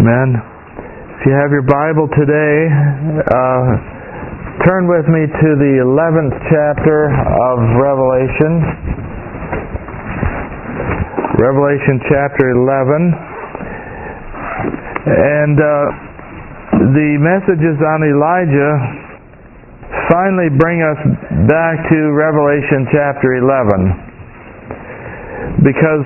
Amen. If you have your Bible today, turn with me to the 11th chapter of Revelation. Revelation chapter 11. And the messages on Elijah finally bring us back to Revelation chapter 11. Because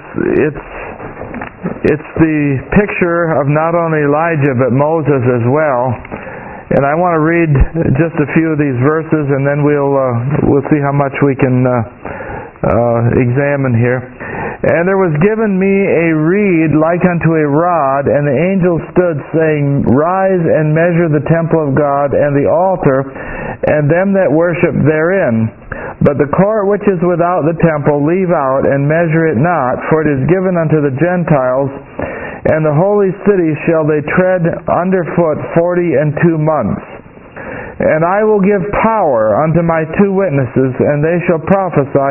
it's the picture of not only Elijah but Moses as well. And I want to read just a few of these verses, and then we'll see how much we can examine here. And there was given me a reed like unto a rod, and the angel stood, saying, Rise and measure the temple of God and the altar, and them that worship therein. But the court which is without the temple leave out, and measure it not, for it is given unto the Gentiles, and the holy city shall they tread under foot 42 months. And I will give power unto my 2 witnesses, and they shall prophesy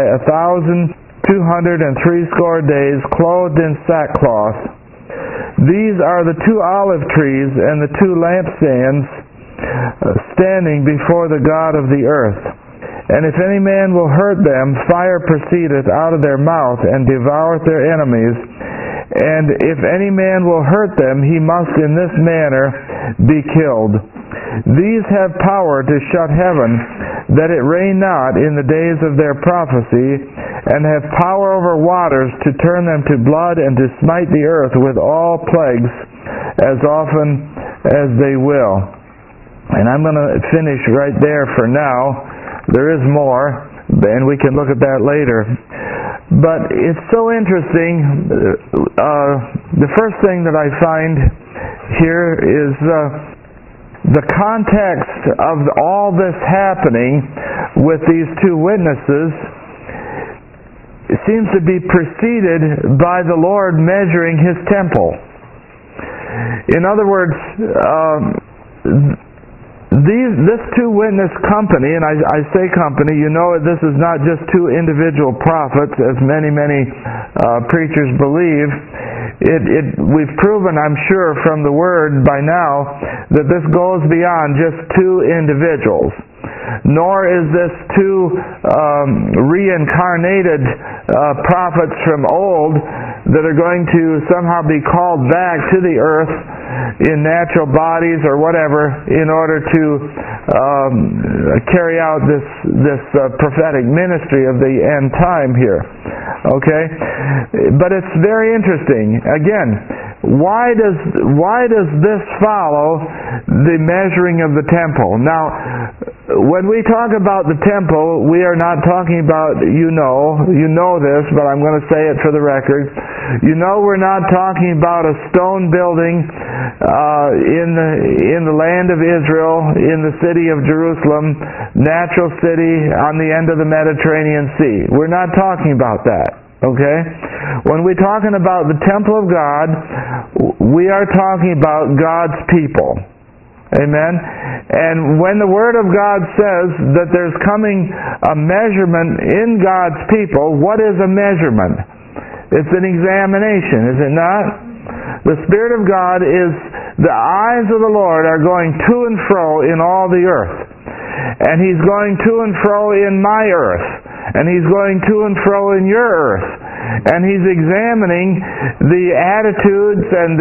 1,260 days, clothed in sackcloth. These are the 2 olive trees and the 2 lampstands standing before the God of the earth. And if any man will hurt them, fire proceedeth out of their mouth, and devoureth their enemies. And if any man will hurt them, he must in this manner be killed. These have power to shut heaven, that it rain not in the days of their prophecy, and have power over waters to turn them to blood, and to smite the earth with all plagues as often as they will. And I'm going to finish right there for now. There is more, and we can look at that later. But it's so interesting. The first thing that I find here is the context of all this happening with these 2 witnesses. It seems to be preceded by the Lord measuring His temple. In other words, this 2 witness company, and I say company, you know this is not just 2 individual prophets, as many preachers believe. We've proven, I'm sure, from the Word by now, that this goes beyond just 2 individuals. Nor is this 2 reincarnated prophets from old that are going to somehow be called back to the earth in natural bodies or whatever in order to carry out this prophetic ministry of the end time here. Okay? But it's very interesting. Again, why does this follow the measuring of the temple? Now, when we talk about the temple, we are not talking about, you know this, but I'm going to say it for the record. We're not talking about a stone building in the land of Israel, in the city of Jerusalem, natural city on the end of the Mediterranean Sea. We're not talking about that. Okay? When we're talking about the temple of God, we are talking about God's people. Amen? And when the Word of God says that there's coming a measurement in God's people, what is a measurement? It's an examination, is it not? The Spirit of God is, the eyes of the Lord are going to and fro in all the earth. And He's going to and fro in my earth. And He's going to and fro in your earth. And He's examining the attitudes and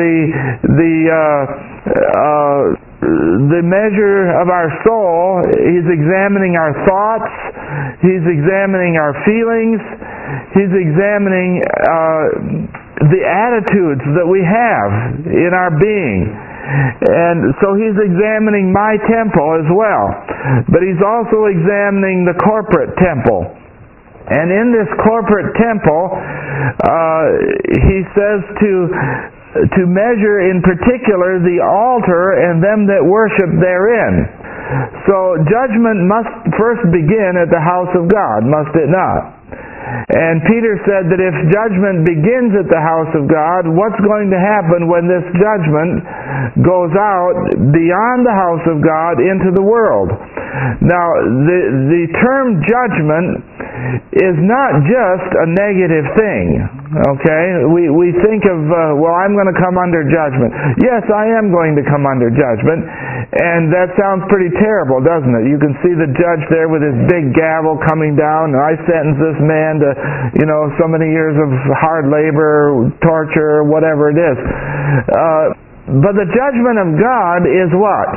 the measure of our soul. He's examining our thoughts. He's examining our feelings. He's examining the attitudes that we have in our being. And so He's examining my temple as well. But He's also examining the corporate temple. And in this corporate temple, He says to measure in particular the altar and them that worship therein. So judgment must first begin at the house of God, must it not? And Peter said that if judgment begins at the house of God, what's going to happen when this judgment goes out beyond the house of God into the world? Now, the term judgment is not just a negative thing. Okay? We think of, well, I'm going to come under judgment. Yes, I am going to come under judgment. And that sounds pretty terrible, doesn't it? You can see the judge there with his big gavel coming down, and I sentence this man to, so many years of hard labor, torture, whatever it is. But the judgment of God is what?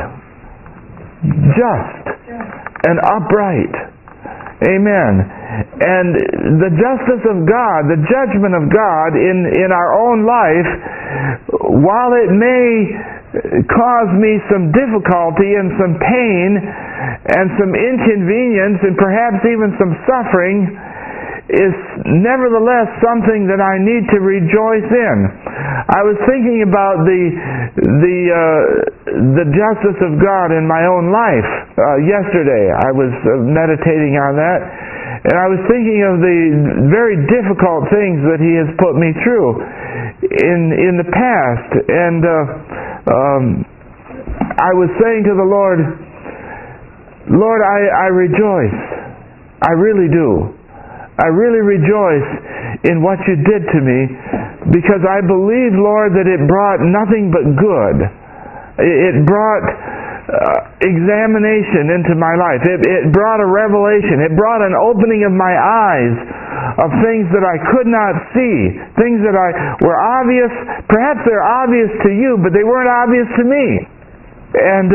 Just and upright. Amen. And the justice of God, the judgment of God in our own life, while it may cause me some difficulty and some pain and some inconvenience and perhaps even some suffering, is nevertheless something that I need to rejoice in. I was thinking about the justice of God in my own life yesterday. I was meditating on that, and I was thinking of the very difficult things that He has put me through in the past, and I was saying to the Lord, I rejoice. I really do. I really rejoice in what You did to me, because I believe, Lord, that it brought nothing but good. It brought examination into my life. It brought a revelation. It brought an opening of my eyes of things that I could not see, things that were obvious. Perhaps they're obvious to you, but they weren't obvious to me. And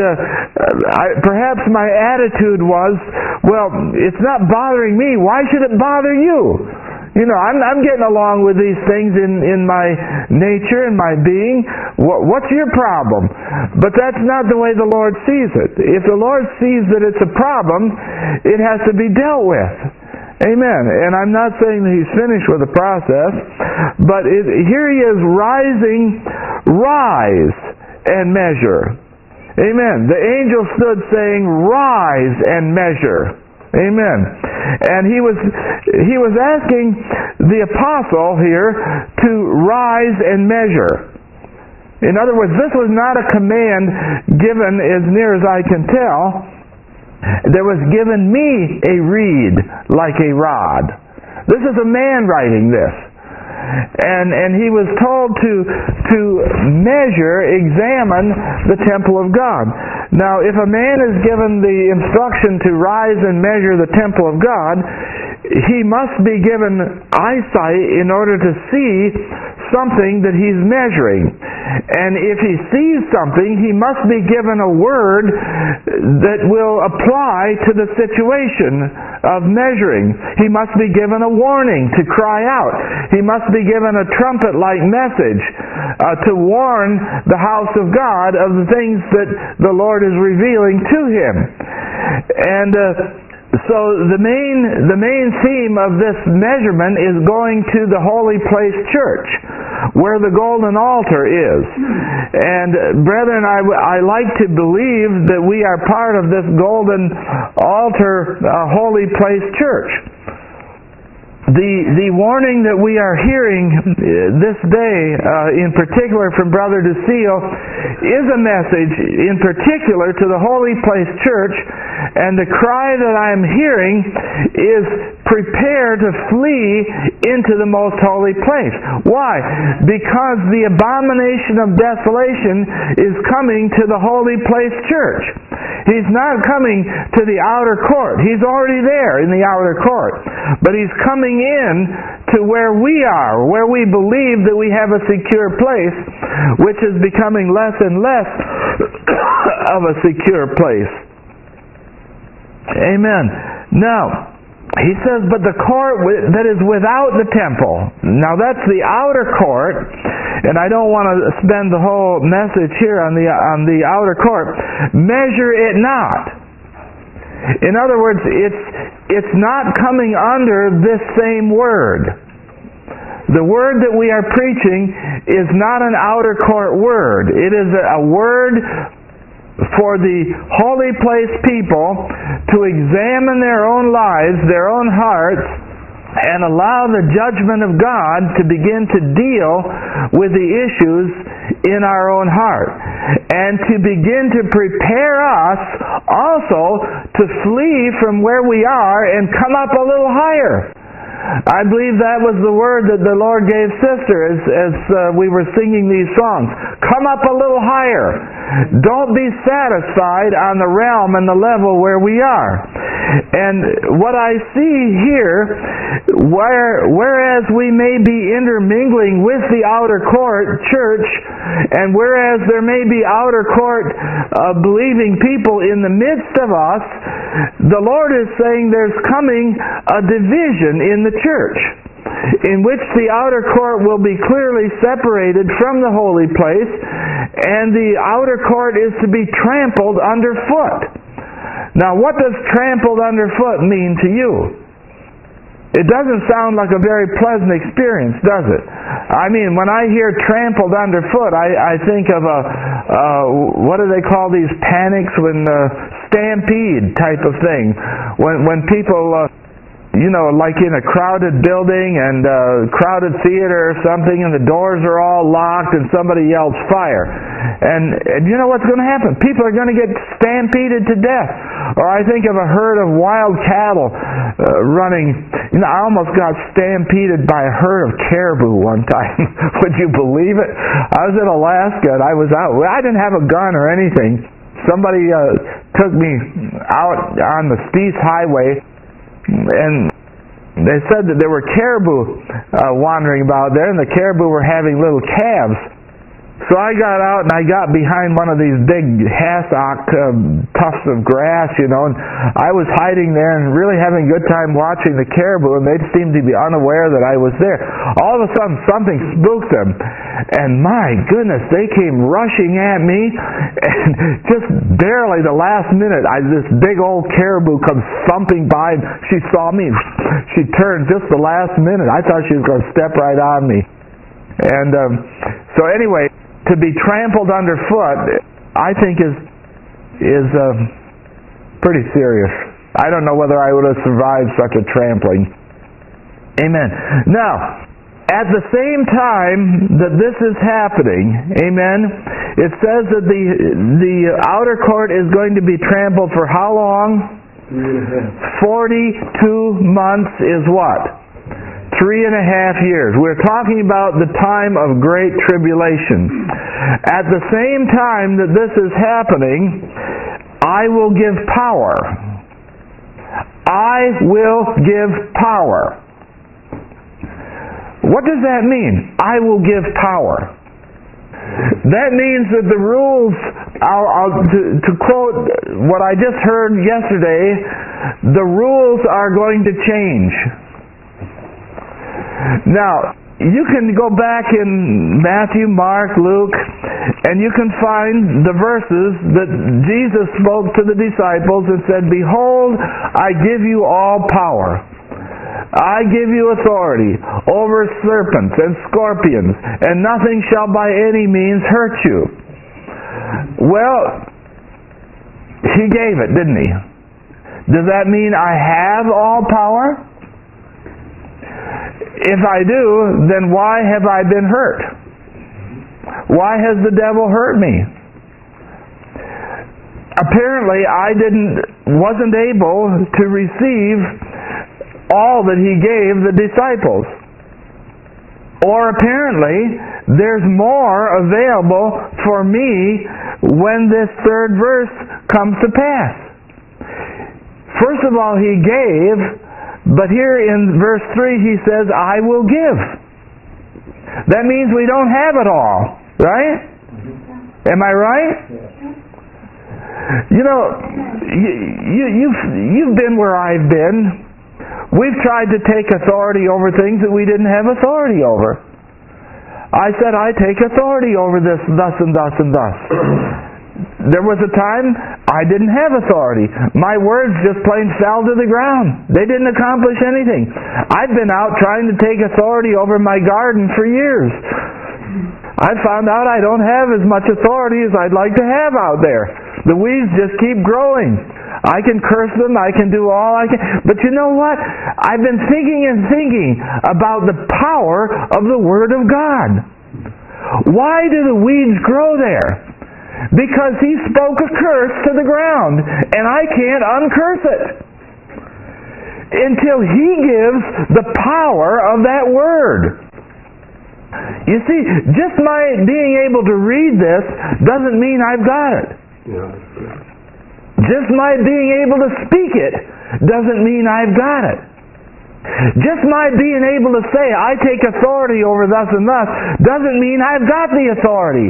perhaps my attitude was, well, it's not bothering me. Why should it bother you? I'm getting along with these things in my nature and my being. What's your problem? But that's not the way the Lord sees it. If the Lord sees that it's a problem, it has to be dealt with. Amen. And I'm not saying that He's finished with the process, but here He is rising, rise and measure. Amen. The angel stood saying, rise and measure. Amen. And he was asking the apostle here to rise and measure. In other words, this was not a command given, as near as I can tell. There was given me a reed like a rod. This is a man writing this. And he was told to measure, examine the temple of God. Now, if a man is given the instruction to rise and measure the temple of God, he must be given eyesight in order to see something that he's measuring. And if he sees something, he must be given a word that will apply to the situation of measuring. He must be given a warning to cry out. He must be given a trumpet-like message to warn the house of God of the things that the Lord is revealing to him. And so the main theme of this measurement is going to the holy place church, where the golden altar is. And brethren, I like to believe that we are part of this golden altar holy place church. The warning that we are hearing this day, in particular from Brother DeSeo, is a message in particular to the Holy Place Church, and the cry that I am hearing is, prepare to flee into the most holy place. Why? Because the abomination of desolation is coming to the Holy Place Church. He's not coming to the outer court. He's already there in the outer court. But He's coming in to where we are, where we believe that we have a secure place, which is becoming less and less of a secure place. Amen. Now, he says, but the court that is without the temple. Now that's the outer court, and I don't want to spend the whole message here on the outer court. Measure it not. In other words, it's not coming under this same word. The word that we are preaching is not an outer court word. It is a word for the holy place people to examine their own lives, their own hearts, and allow the judgment of God to begin to deal with the issues in our own heart, and to begin to prepare us also to flee from where we are and come up a little higher. I believe that was the word that the Lord gave Sister as we were singing these songs. Come up a little higher. Don't be satisfied on the realm and the level where we are. And what I see here, whereas we may be intermingling with the outer court church, and whereas there may be outer court believing people in the midst of us, the Lord is saying there's coming a division in the church, in which the outer court will be clearly separated from the holy place, and the outer court is to be trampled underfoot. Now, what does trampled underfoot mean to you? It doesn't sound like a very pleasant experience, does it? I mean, when I hear trampled underfoot, I think of what do they call these panics when stampede type of thing. When people like in a crowded building and a crowded theater or something, and the doors are all locked and somebody yells fire. And you know what's going to happen? People are going to get stampeded to death. Or I think of a herd of wild cattle running. I almost got stampeded by a herd of caribou one time. Would you believe it? I was in Alaska and I was out. I didn't have a gun or anything. Somebody took me out on the Spies Highway, and they said that there were caribou wandering about there, and the caribou were having little calves. So I got out and I got behind one of these big hassock tufts of grass, and I was hiding there and really having a good time watching the caribou, and they seemed to be unaware that I was there. All of a sudden something spooked them, and my goodness, they came rushing at me, and just barely the last minute, this big old caribou comes thumping by, and she saw me. She turned just the last minute. I thought she was going to step right on me. And so anyway, to be trampled underfoot, I think is pretty serious. I don't know whether I would have survived such a trampling. Amen. Now, at the same time that this is happening, amen, it says that the outer court is going to be trampled for how long? 42 months is what? 3.5 years. We're talking about the time of great tribulation. At the same time that this is happening, I will give power. I will give power. What does that mean? I will give power. That means that the rules, to quote what I just heard yesterday, the rules are going to change. Now, you can go back in Matthew, Mark, Luke, and you can find the verses that Jesus spoke to the disciples and said, "Behold, I give you all power. I give you authority over serpents and scorpions, and nothing shall by any means hurt you." Well, He gave it, didn't He? Does that mean I have all power? If I do, then why have I been hurt? Why has the devil hurt me? Apparently, I wasn't able to receive all that He gave the disciples. Or apparently, there's more available for me when this third verse comes to pass. First of all, He gave. But here in verse 3 He says, I will give. That means we don't have it all, right? Am I right? You've been where I've been. We've tried to take authority over things that we didn't have authority over. I said, I take authority over this, thus and thus and thus. There was a time I didn't have authority. My words just plain fell to the ground. They didn't accomplish anything. I've been out trying to take authority over my garden for years. I found out I don't have as much authority as I'd like to have out there. The weeds just keep growing. I can curse them, I can do all I can. But you know what? I've been thinking about the power of the Word of God. Why do the weeds grow there? Because he spoke a curse to the ground, and I can't uncurse it until he gives the power of that word. You see, just my being able to read this doesn't mean I've got it. Just my being able to speak it doesn't mean I've got it. Just my being able to say, I take authority over thus and thus, doesn't mean I've got the authority.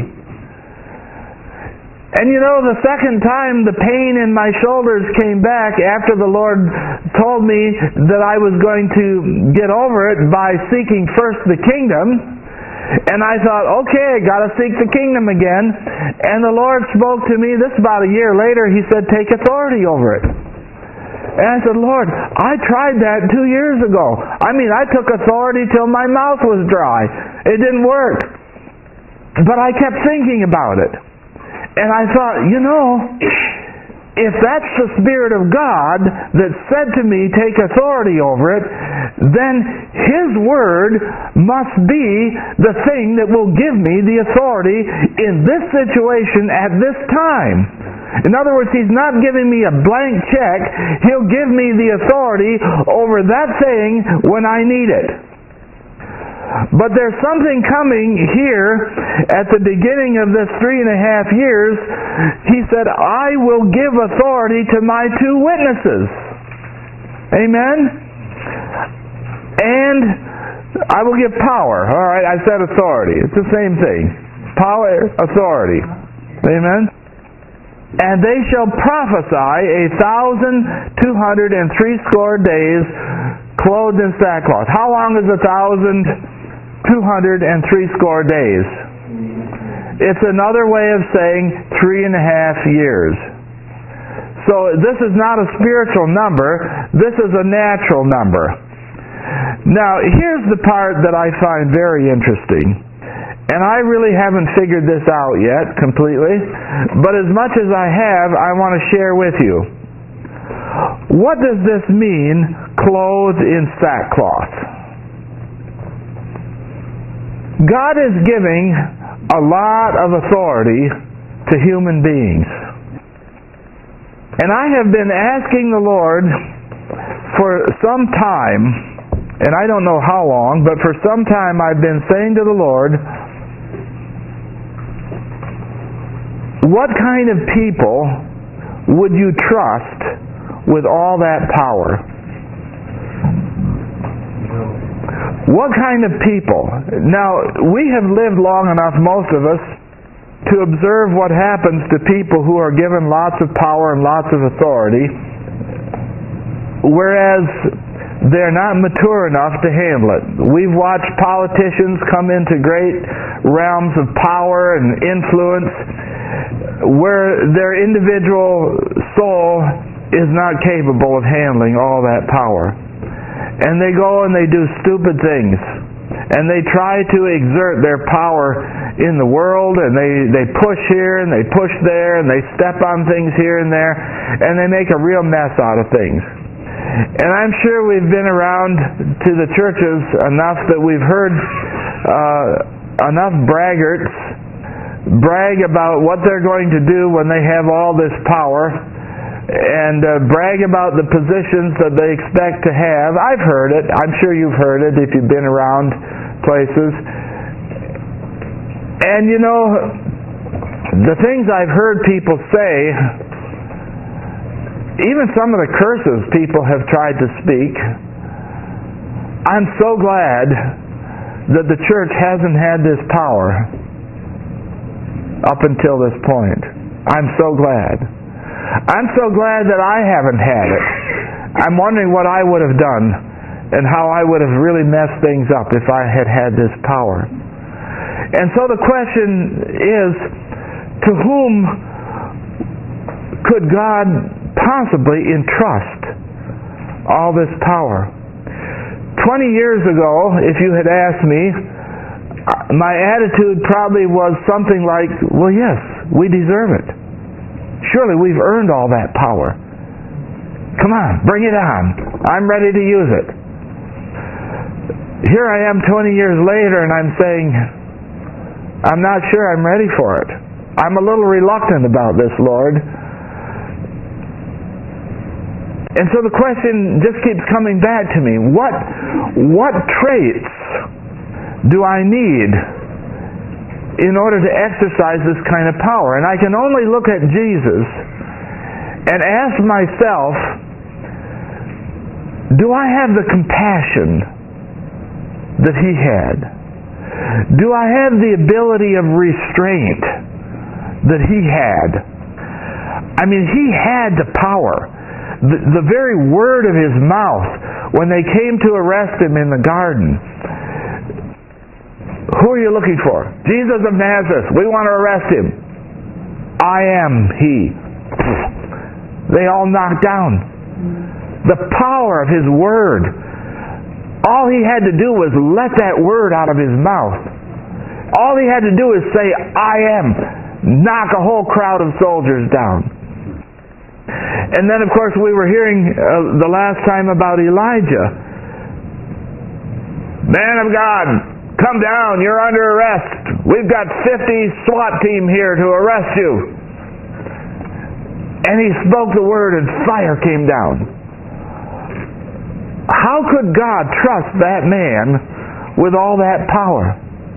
And you know, the second time the pain in my shoulders came back after the Lord told me that I was going to get over it by seeking first the kingdom, and I thought, okay, I got to seek the kingdom again. And the Lord spoke to me, this about a year later, He said, take authority over it. And I said, Lord, I tried that 2 years ago. I took authority till my mouth was dry. It didn't work. But I kept thinking about it. And I thought, if that's the Spirit of God that said to me, take authority over it, then His Word must be the thing that will give me the authority in this situation at this time. In other words, He's not giving me a blank check. He'll give me the authority over that thing when I need it. But there's something coming here at the beginning of this 3.5 years. He said, I will give authority to my 2 witnesses. Amen? And I will give power. All right, I said authority. It's the same thing. Power, authority. Amen? And they shall prophesy 1,260 days clothed in sackcloth. How long is 1,260 days? It's another way of saying 3.5 years. So this is not a spiritual number. This is a natural number. Now, here's the part that I find very interesting. And I really haven't figured this out yet completely. But as much as I have, I want to share with you. What does this mean, clothed in sackcloth? God is giving a lot of authority to human beings. And I have been asking the Lord for some time, and I don't know how long, but for some time I've been saying to the Lord, what kind of people would you trust with all that power? What kind of people? Now, we have lived long enough, most of us, to observe what happens to people who are given lots of power and lots of authority, whereas they're not mature enough to handle it. We've watched politicians come into great realms of power and influence where their individual soul is not capable of handling all that power. And they go and they do stupid things. And they try to exert their power in the world, and they push here and they push there, and they step on things here and there, and they make a real mess out of things. And I'm sure we've been around to the churches enough that we've heard enough braggarts brag about what they're going to do when they have all this power, and brag about the positions that they expect to have. I've heard it. I'm sure you've heard it if you've been around places. And you know, the things I've heard people say, even some of the curses people have tried to speak, I'm so glad that the church hasn't had this power up until this point. I'm so glad. I'm so glad that I haven't had it. I'm wondering what I would have done and how I would have really messed things up if I had had this power. And so the question is, to whom could God possibly entrust all this power? 20 years ago, if you had asked me, my attitude probably was something like, well, yes, we deserve it. Surely we've earned all that power. Come on, bring it on. I'm ready to use it. Here I am 20 years later, and I'm saying, I'm not sure I'm ready for it. I'm a little reluctant about this, Lord. And so the question just keeps coming back to me. What traits do I need in order to exercise this kind of power? And I can only look at Jesus and ask myself, do I have the compassion that he had? Do I have the ability of restraint that he had? I mean, he had the power. The very word of his mouth, when they came to arrest him in the garden, who are you looking for? Jesus of Nazareth. We want to arrest him. I am he. They all knocked down. The power of his word. All he had to do was let that word out of his mouth. All he had to do is say, I am. Knock a whole crowd of soldiers down. And then, of course, we were hearing the last time about Elijah. Man of God, come down, you're under arrest. We've got 50 SWAT team here to arrest you. And he spoke the word and fire came down. How could God trust that man with all that power?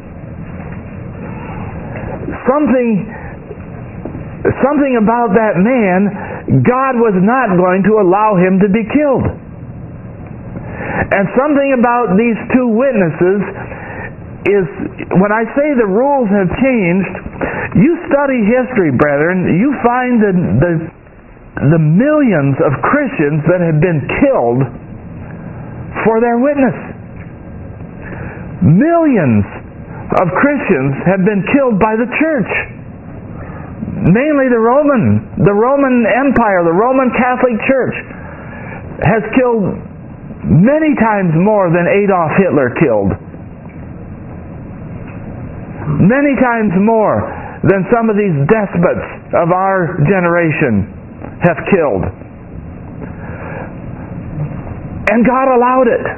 Something about that man, God was not going to allow him to be killed. And something about these two witnesses is, when I say the rules have changed, you study history, brethren, you find the millions of Christians that have been killed for their witness. Millions of Christians have been killed by the church. Mainly the Roman Empire, the Roman Catholic Church has killed many times more than Adolf Hitler killed. Many times more than some of these despots of our generation have killed. And God allowed it.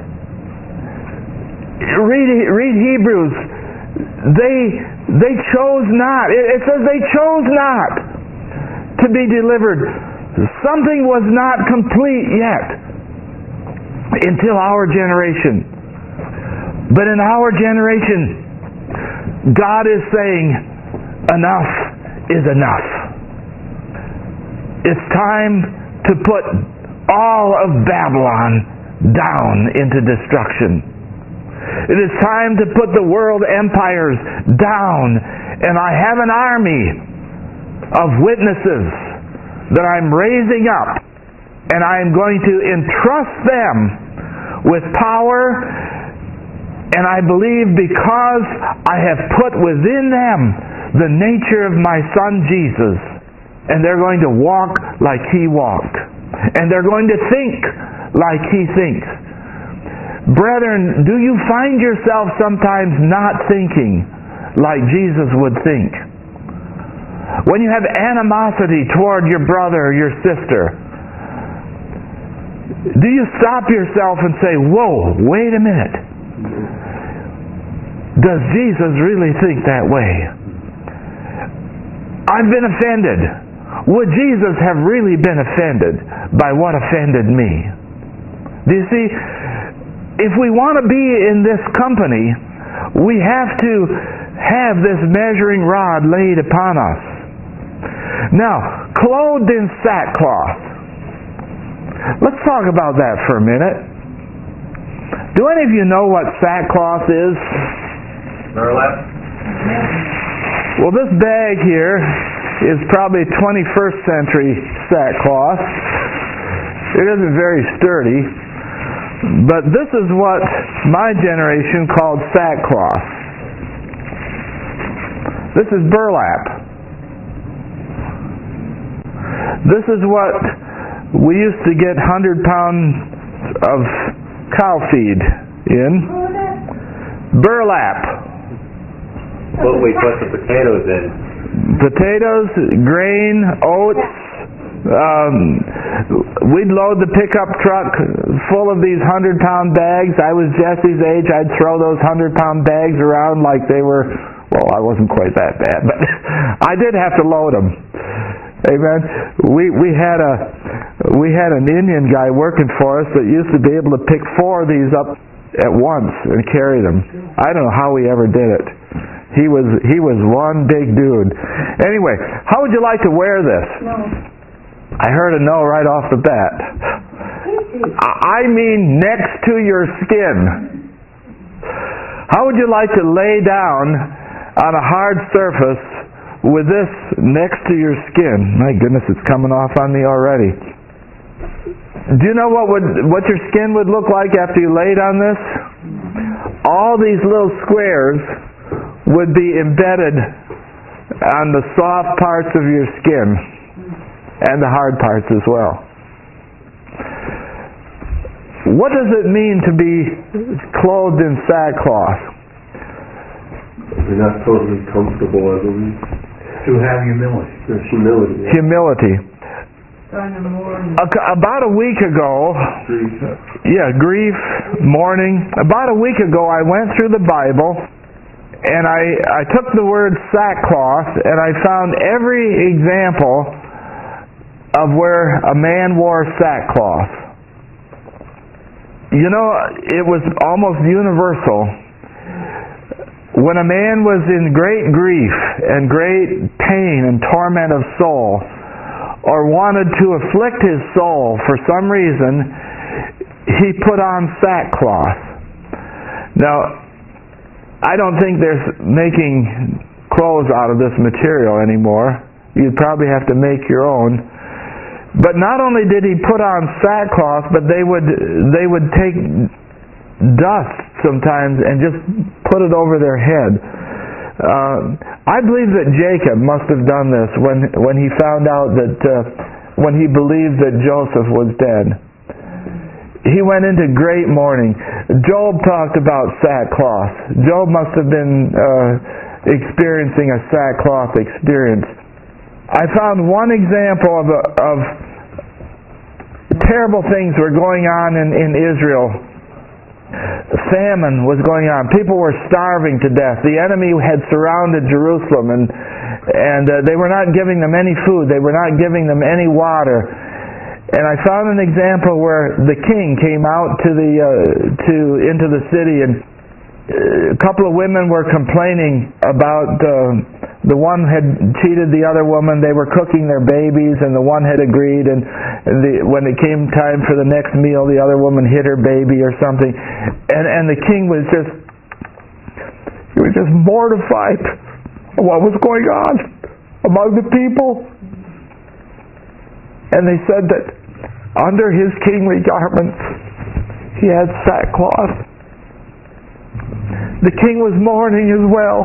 Read Hebrews. They chose not. It says they chose not to be delivered. Something was not complete yet until our generation. But in our generation, God is saying, enough is enough. It's time to put all of Babylon down into destruction. It is time to put the world empires down, and I have an army of witnesses that I'm raising up, and I am going to entrust them with power, and I believe because I have put within them the nature of my Son Jesus, and they're going to walk like He walked, and they're going to think like He thinks. Brethren, do you find yourself sometimes not thinking like Jesus would think? When you have animosity toward your brother or your sister, do you stop yourself and say, whoa, wait a minute. Does Jesus really think that way? I've been offended. Would Jesus have really been offended by what offended me? Do you see? If we want to be in this company, we have to have this measuring rod laid upon us. Now, clothed in sackcloth. Let's talk about that for a minute. Do any of you know what sackcloth is? Burlap. Well, this bag here is probably 21st century sackcloth. It isn't very sturdy. But this is what my generation called sackcloth. This is burlap. This is what we used to get 100 pounds of cow feed in. Burlap. What we put the potatoes in. Potatoes, grain, oats. We'd load the pickup truck full of these 100-pound bags. I was Jesse's age. I'd throw those 100-pound bags around like they were Well, I wasn't quite that bad, but I did have to load them. Amen. We had an Indian guy working for us that used to be able to pick 4 of these up at once and carry them. I don't know how he ever did it. He was one big dude. Anyway, how would you like to wear this? No. I heard a no right off the bat. I mean next to your skin. How would you like to lay down on a hard surface with this next to your skin? My goodness, it's coming off on me already. Do you know what your skin would look like after you laid on this? All these little squares would be embedded on the soft parts of your skin and the hard parts as well. What does it mean to be clothed in sackcloth? You're not totally comfortable, I believe. To have humility. There's humility. Humility. About a week ago, grief, mourning. About a week ago, I went through the Bible, and I took the word sackcloth, and I found every example of where a man wore sackcloth. You know, it was almost universal. When a man was in great grief and great pain and torment of soul, or wanted to afflict his soul for some reason, he put on sackcloth. Now, I don't think they're making clothes out of this material anymore. You'd probably have to make your own. But not only did he put on sackcloth, but they would take dust sometimes and just put it over their head. I believe that Jacob must have done this when he found out that when he believed that Joseph was dead. He went into great mourning. Job talked about sackcloth. Job must have been experiencing a sackcloth experience. I found one example of terrible things were going on in Israel. Famine was going on. People were starving to death. The enemy had surrounded Jerusalem, and they were not giving them any food. They were not giving them any water. And I found an example where the king came out into the city, and a couple of women were complaining about the one had cheated the other woman. They were cooking their babies, and the one had agreed, and when it came time for the next meal, the other woman hid her baby or something. And the king was just mortified at what was going on among the people. And they said that under his kingly garments he had sackcloth. The king was mourning as well.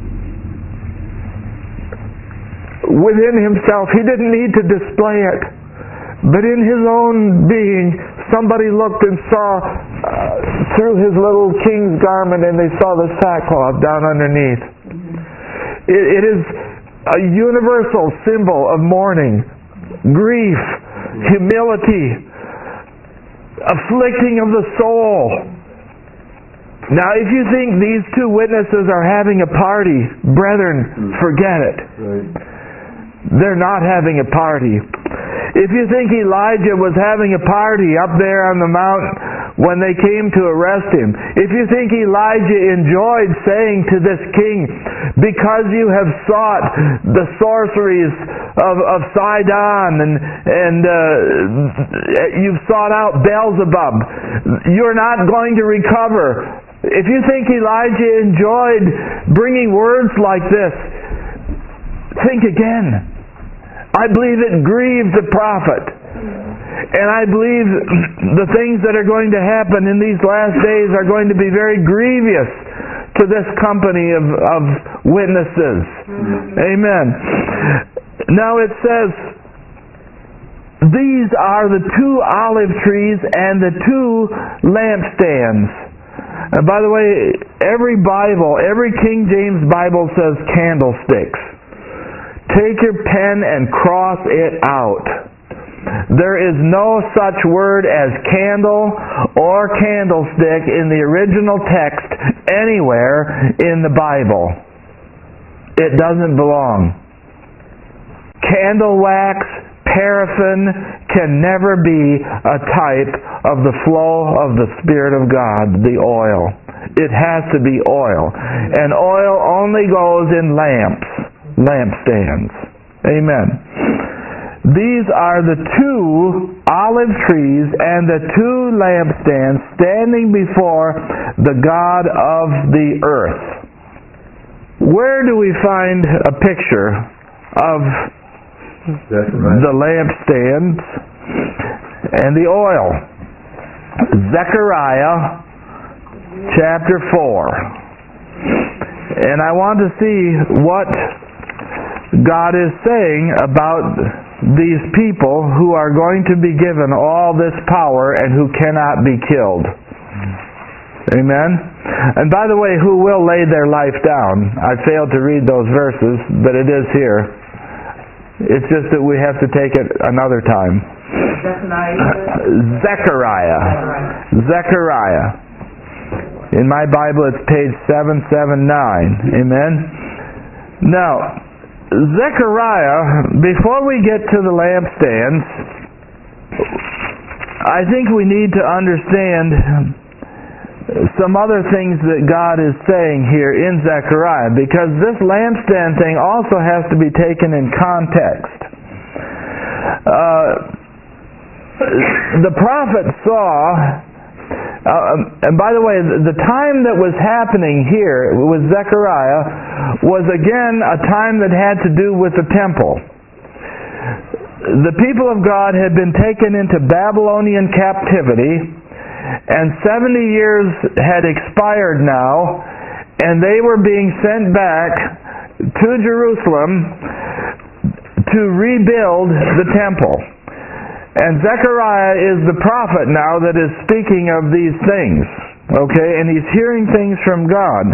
Within himself, he didn't need to display it, but in his own being, somebody looked and saw through his little king's garment, and they saw the sackcloth down underneath. It is a universal symbol of mourning, grief, humility, afflicting of the soul. Now, if you think these two witnesses are having a party, brethren, forget it. Right. They're not having a party. If you think Elijah was having a party up there on the mountain when they came to arrest him, if you think Elijah enjoyed saying to this king, because you have sought the sorceries of Sidon and you've sought out Beelzebub, you're not going to recover. If you think Elijah enjoyed bringing words like this, think again. I believe it grieved the prophet. And I believe the things that are going to happen in these last days are going to be very grievous to this company of witnesses. Amen. Now it says, these are the 2 olive trees and the 2 lampstands. And by the way, every King James Bible says candlesticks. Take your pen and cross it out. There is no such word as candle or candlestick in the original text anywhere in the Bible. it doesn't belong. Candle wax, paraffin can never be a type of the flow of the Spirit of God, the oil. It has to be oil. And oil only goes in lampstands. Amen. These are the two olive trees and the two lampstands standing before the God of the earth. Where do we find a picture of the lampstands and the oil? Zechariah chapter 4. And I want to see what God is saying about these people who are going to be given all this power and who cannot be killed. Amen? And by the way, who will lay their life down? I failed to read those verses, but it is here. It's just that we have to take it another time. Zechariah. In my Bible it's page 779. Amen? Now, Zechariah, before we get to the lampstands, I think we need to understand some other things that God is saying here in Zechariah, because this lampstand thing also has to be taken in context. The prophet saw, and by the way, the time that was happening here with Zechariah was again a time that had to do with the temple. The people of God had been taken into Babylonian captivity, and 70 years had expired now, and they were being sent back to Jerusalem to rebuild the temple. And Zechariah is the prophet now that is speaking of these things. Okay? And he's hearing things from God.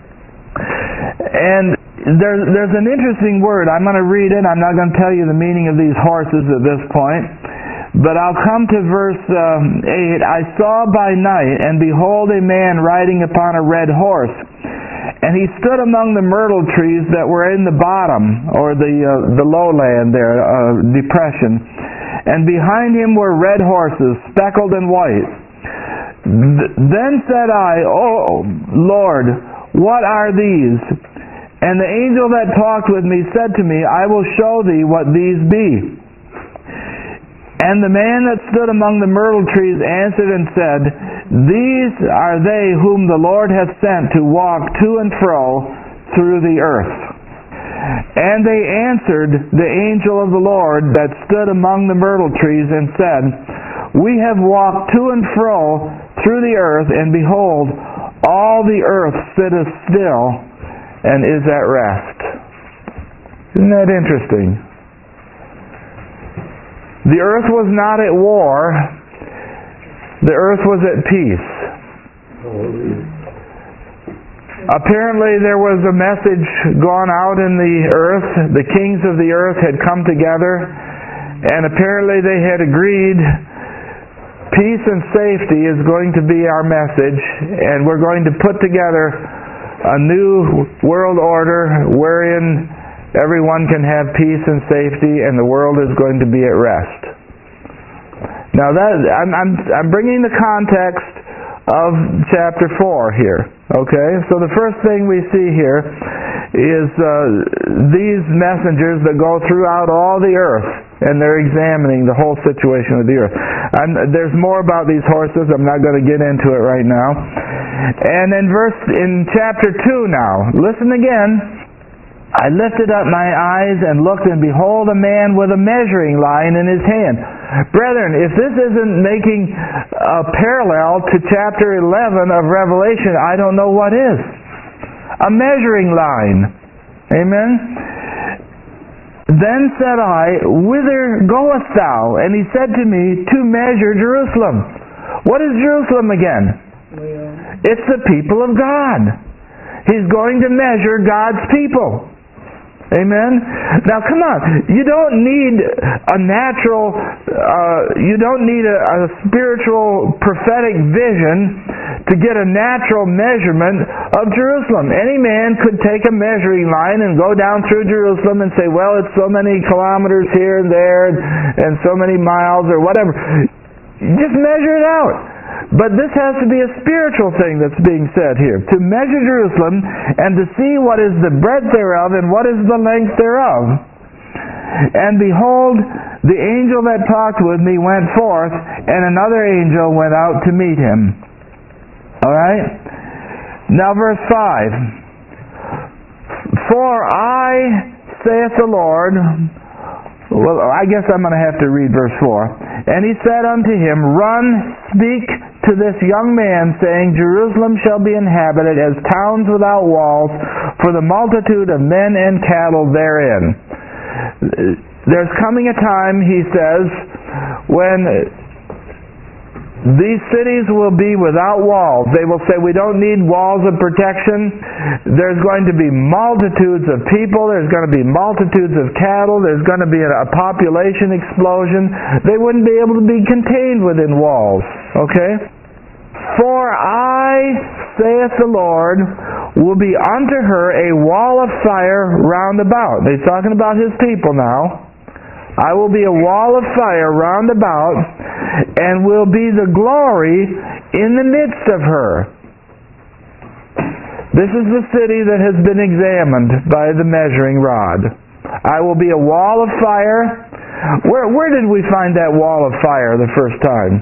And there's an interesting word. I'm going to read it. I'm not going to tell you the meaning of these horses at this point. But I'll come to verse 8. I saw by night, and behold, a man riding upon a red horse. And he stood among the myrtle trees that were in the bottom, or the lowland there, depression. And behind him were red horses, speckled and white. Then said I, O Lord, what are these? And the angel that talked with me said to me, I will show thee what these be. And the man that stood among the myrtle trees answered and said, These are they whom the Lord hath sent to walk to and fro through the earth. And they answered the angel of the Lord that stood among the myrtle trees and said, We have walked to and fro through the earth, and behold, all the earth sitteth still and is at rest. Isn't that interesting? The earth was not at war. The earth was at peace. Apparently there was a message gone out in the earth. The kings of the earth had come together, and apparently they had agreed peace and safety is going to be our message, and we're going to put together a new world order wherein everyone can have peace and safety, and the world is going to be at rest. Now I'm bringing the context of chapter 4 here. Okay, so the first thing we see here is these messengers that go throughout all the earth, and they're examining the whole situation of the earth. There's more about these horses. I'm not going to get into it right now. And in chapter 2 now, listen again. I lifted up my eyes and looked, and behold, a man with a measuring line in his hand. Brethren, if this isn't making a parallel to chapter 11 of Revelation, I don't know what is. A measuring line. Amen? Then said I, Whither goest thou? And he said to me, To measure Jerusalem. What is Jerusalem again? It's the people of God. He's going to measure God's people. Amen? Now come on, you don't need a natural, you don't need a spiritual prophetic vision to get a natural measurement of Jerusalem. Any man could take a measuring line and go down through Jerusalem and say, well, it's so many kilometers here and there and so many miles or whatever. Just measure it out. But this has to be a spiritual thing that's being said here. To measure Jerusalem and to see what is the breadth thereof and what is the length thereof. And behold, the angel that talked with me went forth, and another angel went out to meet him. Alright? Now verse 5. For I, saith the Lord... Well, I guess I'm going to have to read verse 4. And he said unto him, Run, speak to this young man, saying, Jerusalem shall be inhabited as towns without walls, for the multitude of men and cattle therein. There's coming a time, he says, when these cities will be without walls. They will say, we don't need walls of protection. There's going to be multitudes of people. There's going to be multitudes of cattle. There's going to be a population explosion. They wouldn't be able to be contained within walls. Okay? For I, saith the Lord, will be unto her a wall of fire round about. He's talking about his people now. I will be a wall of fire round about, and will be the glory in the midst of her. This is the city that has been examined by the measuring rod. I will be a wall of fire. Where did we find that wall of fire the first time?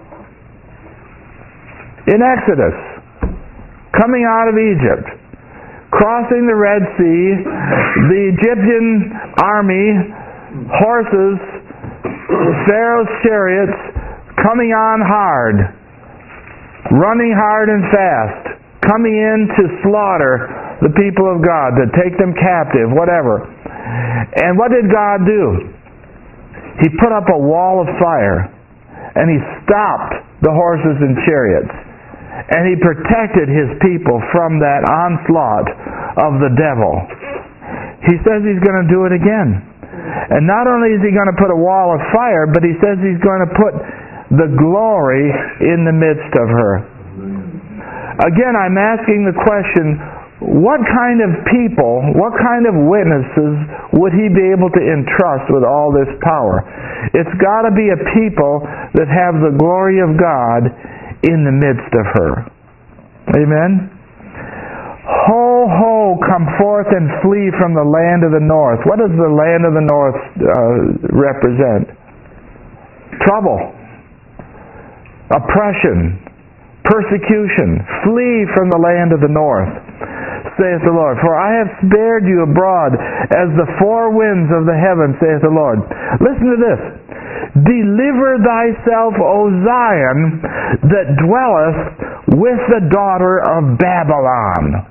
In Exodus. Coming out of Egypt. Crossing the Red Sea. The Egyptian army, horses, Pharaoh's chariots, coming on hard, running hard and fast, coming in to slaughter the people of God, to take them captive, whatever. And what did God do? He put up a wall of fire, and he stopped the horses and chariots, and he protected his people from that onslaught of the devil. He says he's going to do it again. And not only is he going to put a wall of fire, but he says he's going to put the glory in the midst of her. Again, I'm asking the question, what kind of people, what kind of witnesses would he be able to entrust with all this power? It's got to be a people that have the glory of God in the midst of her. Amen? Ho, ho, come forth and flee from the land of the north. What does the land of the north represent? Trouble, oppression, persecution. Flee from the land of the north, saith the Lord. For I have spared you abroad as the four winds of the heaven, saith the Lord. Listen to this. Deliver thyself, O Zion, that dwelleth with the daughter of Babylon.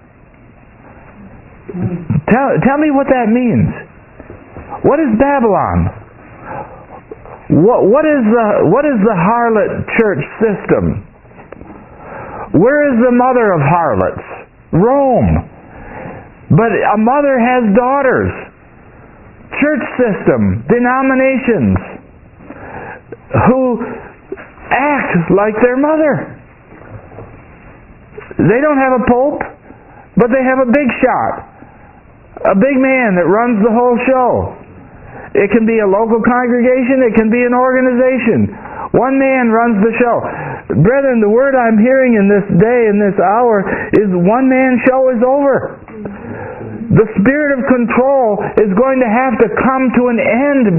Tell me what that means. What is Babylon? What is the harlot church system? Where is the mother of harlots? Rome. But a mother has daughters. Church system, denominations who act like their mother. They don't have a pope, but they have a big shot. A big man that runs the whole show. It can be a local congregation, it can be an organization. One man runs the show. Brethren, the word I'm hearing in this day, in this hour, is one man show is over. The spirit of control is going to have to come to an end,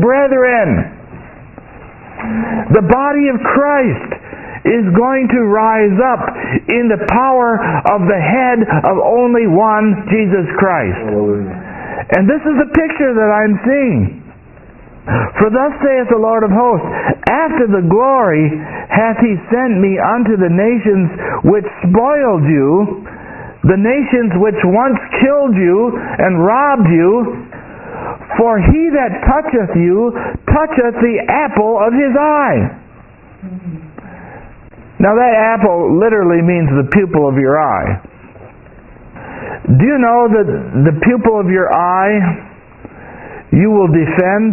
brethren. The body of Christ is going to rise up in the power of the head of only one, Jesus Christ. And this is the picture that I'm seeing. For thus saith the Lord of hosts, after the glory hath he sent me unto the nations which spoiled you, the nations which once killed you and robbed you, for he that toucheth you toucheth the apple of his eye. Now that apple literally means the pupil of your eye. Do you know that the pupil of your eye You will defend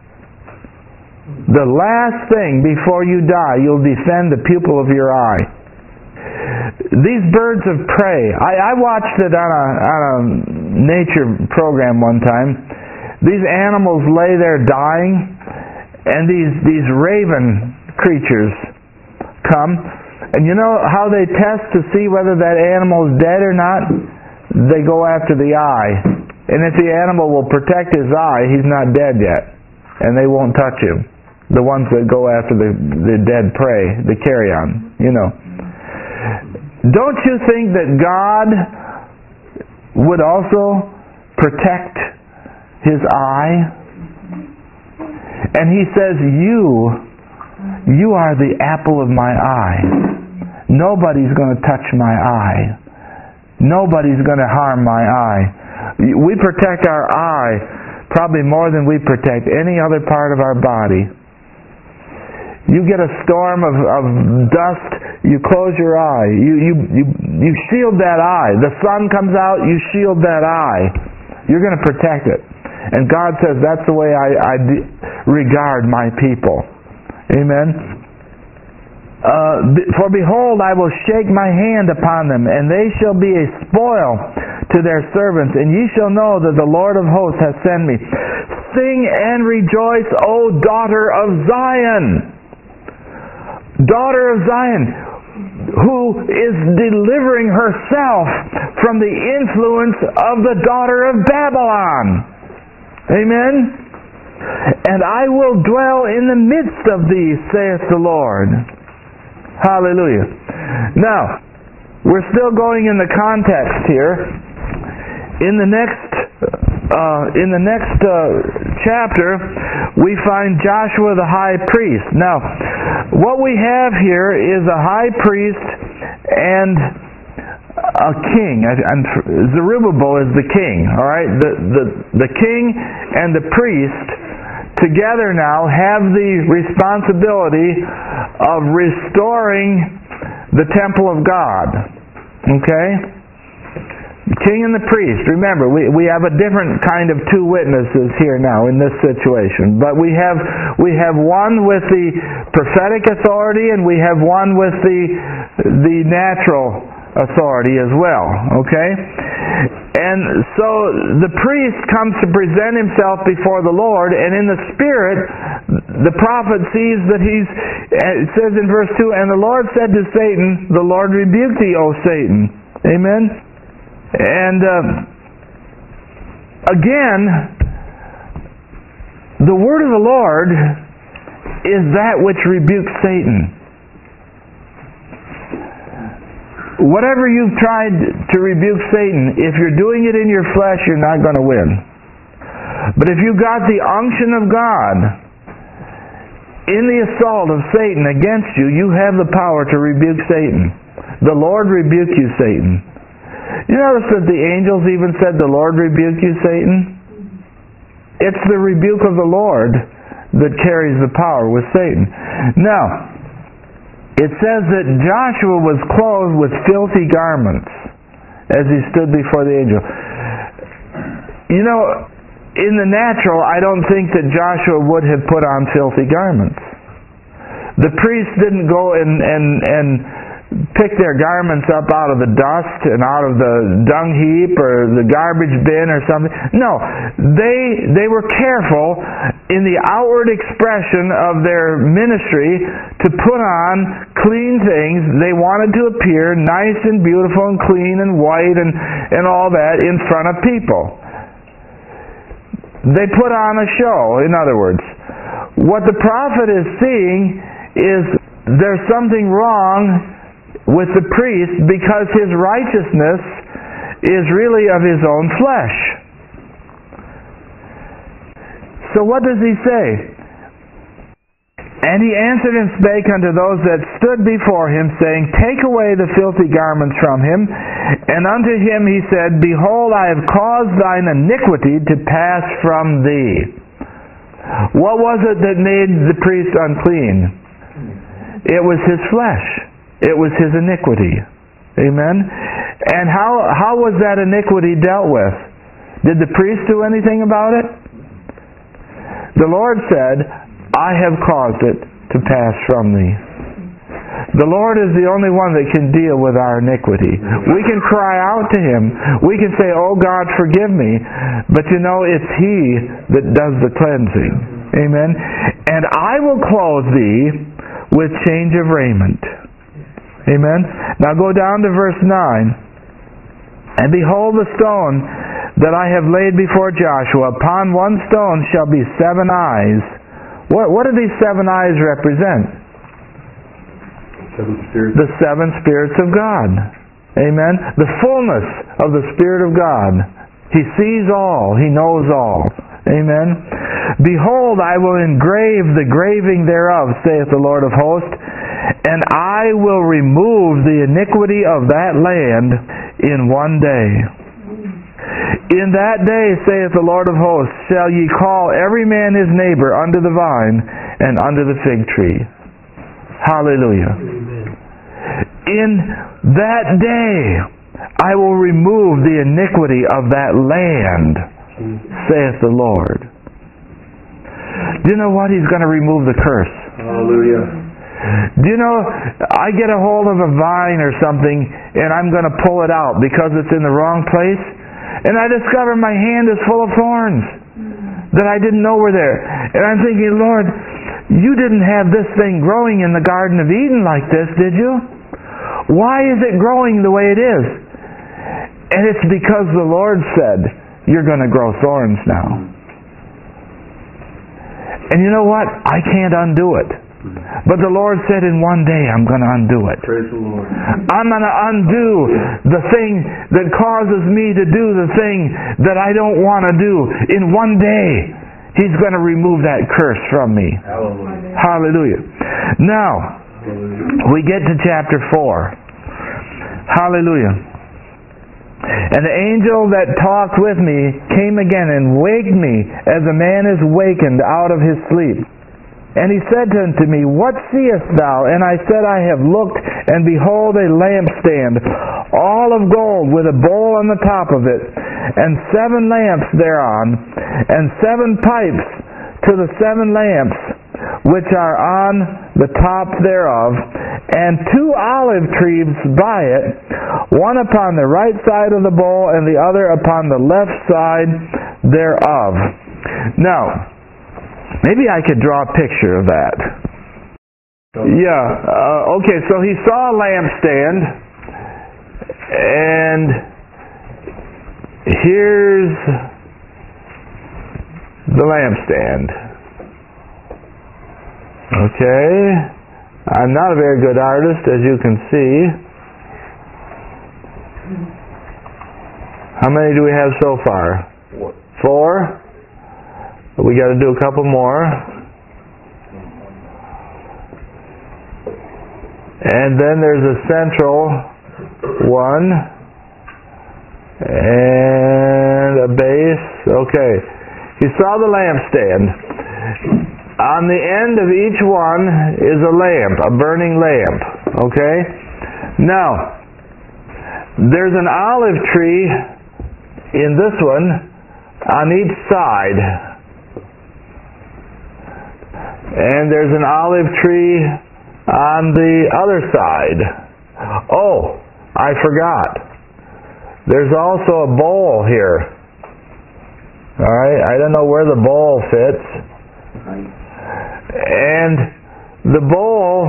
the last thing before you die. You'll defend the pupil of your eye. These birds of prey, I watched it on a nature program one time. These animals lay there dying, and these raven creatures come, and you know how they test to see whether that animal is dead or not? They go after the eye, and if the animal will protect his eye, he's not dead yet, and they won't touch him. The ones that go after the dead prey, the carrion, you know. Don't you think that God would also protect his eye? And he says, you are the apple of my eye. Nobody's going to touch my eye. Nobody's going to harm my eye. We protect our eye probably more than we protect any other part of our body. You get a storm of dust, you close your eye. You shield that eye. The sun comes out, you shield that eye. You're going to protect it. And God says, that's the way I regard my people. Amen. For behold, I will shake my hand upon them, and they shall be a spoil to their servants, and ye shall know that the Lord of hosts hath sent me. Sing and rejoice, O daughter of Zion. Daughter of Zion, who is delivering herself from the influence of the daughter of Babylon. Amen? And I will dwell in the midst of thee, saith the Lord. Hallelujah. Now, we're still going in the context here. In the next chapter, we find Joshua the high priest. Now, what we have here is a high priest and a king. Zerubbabel is the king. All right, the king and the priest together now have the responsibility of restoring the temple of God. Okay. The king and the priest. Remember, we have a different kind of two witnesses here now in this situation. But we have one with the prophetic authority, and we have one with the natural authority as well. Okay? And so the priest comes to present himself before the Lord, and in the Spirit, the prophet sees that it says in verse 2, and the Lord said to Satan, the Lord rebuke thee, O Satan. Amen? And again, the word of the Lord is that which rebukes Satan. Whatever you've tried to rebuke Satan, if you're doing it in your flesh, you're not going to win. But if you got the unction of God in the assault of Satan against you, you have the power to rebuke Satan. The Lord rebuke you, Satan. You notice that the angels even said, the Lord rebuke you, Satan? It's the rebuke of the Lord that carries the power with Satan. Now, it says that Joshua was clothed with filthy garments as he stood before the angel. You know, in the natural, I don't think that Joshua would have put on filthy garments. The priests didn't go and pick their garments up out of the dust and out of the dung heap or the garbage bin or something. No, they were careful in the outward expression of their ministry to put on clean things. They wanted to appear nice and beautiful and clean and white and all that in front of people. They put on a show, in other words. What the prophet is seeing is there's something wrong with the priest because his righteousness is really of his own flesh. So what does he say? And he answered and spake unto those that stood before him, saying, Take away the filthy garments from him. And unto him he said, Behold, I have caused thine iniquity to pass from thee. What was it that made the priest unclean? It was his flesh. It was his iniquity. Amen? And how was that iniquity dealt with? Did the priest do anything about it? The Lord said, I have caused it to pass from thee. The Lord is the only one that can deal with our iniquity. We can cry out to Him. We can say, oh God, forgive me. But you know, it's He that does the cleansing. Amen. And I will clothe thee with change of raiment. Amen. Now go down to verse 9. And behold the stone that I have laid before Joshua. Upon one stone shall be 7 eyes. What do these 7 eyes represent? 7 spirits. The 7 spirits of God. Amen. The fullness of the Spirit of God. He sees all. He knows all. Amen. Behold, I will engrave the graving thereof, saith the Lord of hosts, and I will remove the iniquity of that land in one day. In that day, saith the Lord of hosts, shall ye call every man his neighbor unto the vine and unto the fig tree. Hallelujah. Amen. In that day, I will remove the iniquity of that land, saith the Lord. Do you know what? He's going to remove the curse. Hallelujah. Do you know, I get a hold of a vine or something, and I'm going to pull it out because it's in the wrong place, and I discover my hand is full of thorns that I didn't know were there. And I'm thinking, Lord, you didn't have this thing growing in the Garden of Eden like this, did you? Why is it growing the way it is? And it's because the Lord said, you're going to grow thorns now. And you know what? I can't undo it. But the Lord said, in one day I'm going to undo it. Praise the Lord. I'm going to undo the thing that causes me to do the thing that I don't want to do. In one day, He's going to remove that curse from me. Hallelujah. Hallelujah. Now, we get to chapter 4. Hallelujah. And the angel that talked with me came again and waked me as a man is wakened out of his sleep. And he said unto me, what seest thou? And I said, I have looked, and behold a lampstand, all of gold, with a bowl on the top of it, and 7 lamps thereon, and 7 pipes to the 7 lamps, which are on the top thereof, and 2 olive trees by it, one upon the right side of the bowl, and the other upon the left side thereof. Now, maybe I could draw a picture of that. Yeah. Okay, so he saw a lampstand, and here's the lampstand. Okay. I'm not a very good artist, as you can see. How many do we have so far? 4? We got to do a couple more. And then there's a central one. And a base. Okay. You saw the lampstand. On the end of each one is a lamp, a burning lamp. Okay? Now, there's an olive tree in this one on each side. And there's an olive tree on the other side. Oh, I forgot. There's also a bowl here. Alright, I don't know where the bowl fits. And the bowl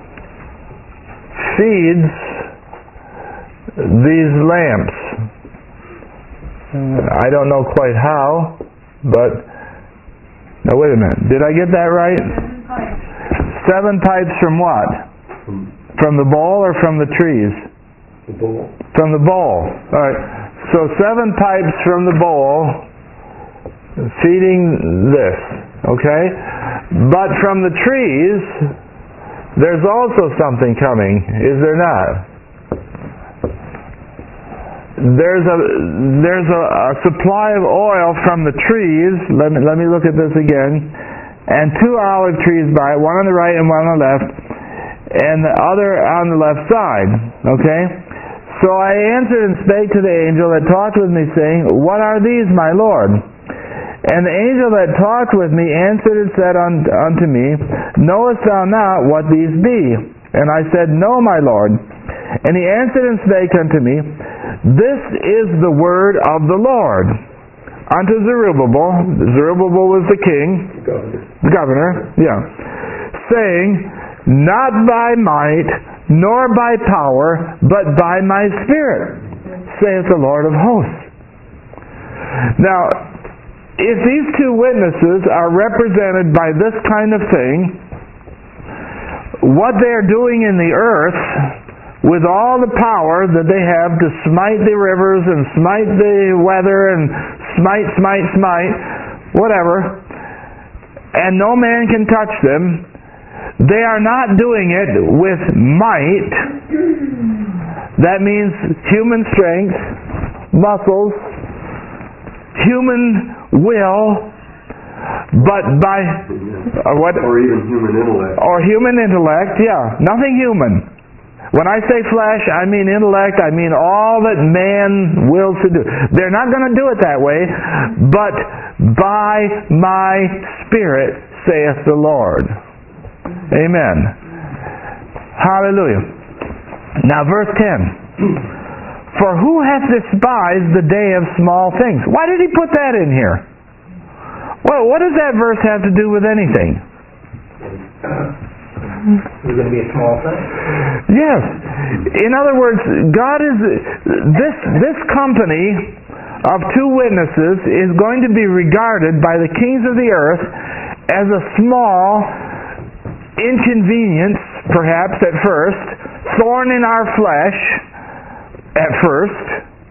feeds these lamps. I don't know quite how, but now wait a minute. Did I get that right? 7 pipes from what? From the bowl or from the trees? The bowl. From the bowl. Alright. So 7 pipes from the bowl feeding this. Okay? But from the trees, there's also something coming, is there not? There's a supply of oil from the trees. Let me look at this again. And 2 olive trees by it, one on the right and one on the left, and the other on the left side. Okay? So I answered and spake to the angel that talked with me, saying, what are these, my Lord? And the angel that talked with me answered and said unto me, Knowest thou not what these be? And I said, No, my Lord. And he answered and spake unto me, This is the word of the Lord unto Zerubbabel. Zerubbabel was the king, the governor, saying, Not by might, nor by power, but by my Spirit, saith the Lord of hosts. Now, if these two witnesses are represented by this kind of thing, what they are doing in the earth, with all the power that they have to smite the rivers and smite the weather and smite, whatever, and no man can touch them, they are not doing it with might. That means human strength, muscles, human will, but by what? Or even human intellect. Or human intellect, nothing human. When I say flesh, I mean intellect, I mean all that man wills to do. They're not going to do it that way, but by my Spirit, saith the Lord. Amen. Hallelujah. Now verse 10. For who hath despised the day of small things? Why did he put that in here? Well, what does that verse have to do with anything? Is it going to be a small thing? Yes. In other words, God is this company of two witnesses is going to be regarded by the kings of the earth as a small inconvenience, perhaps at first, thorn in our flesh at first.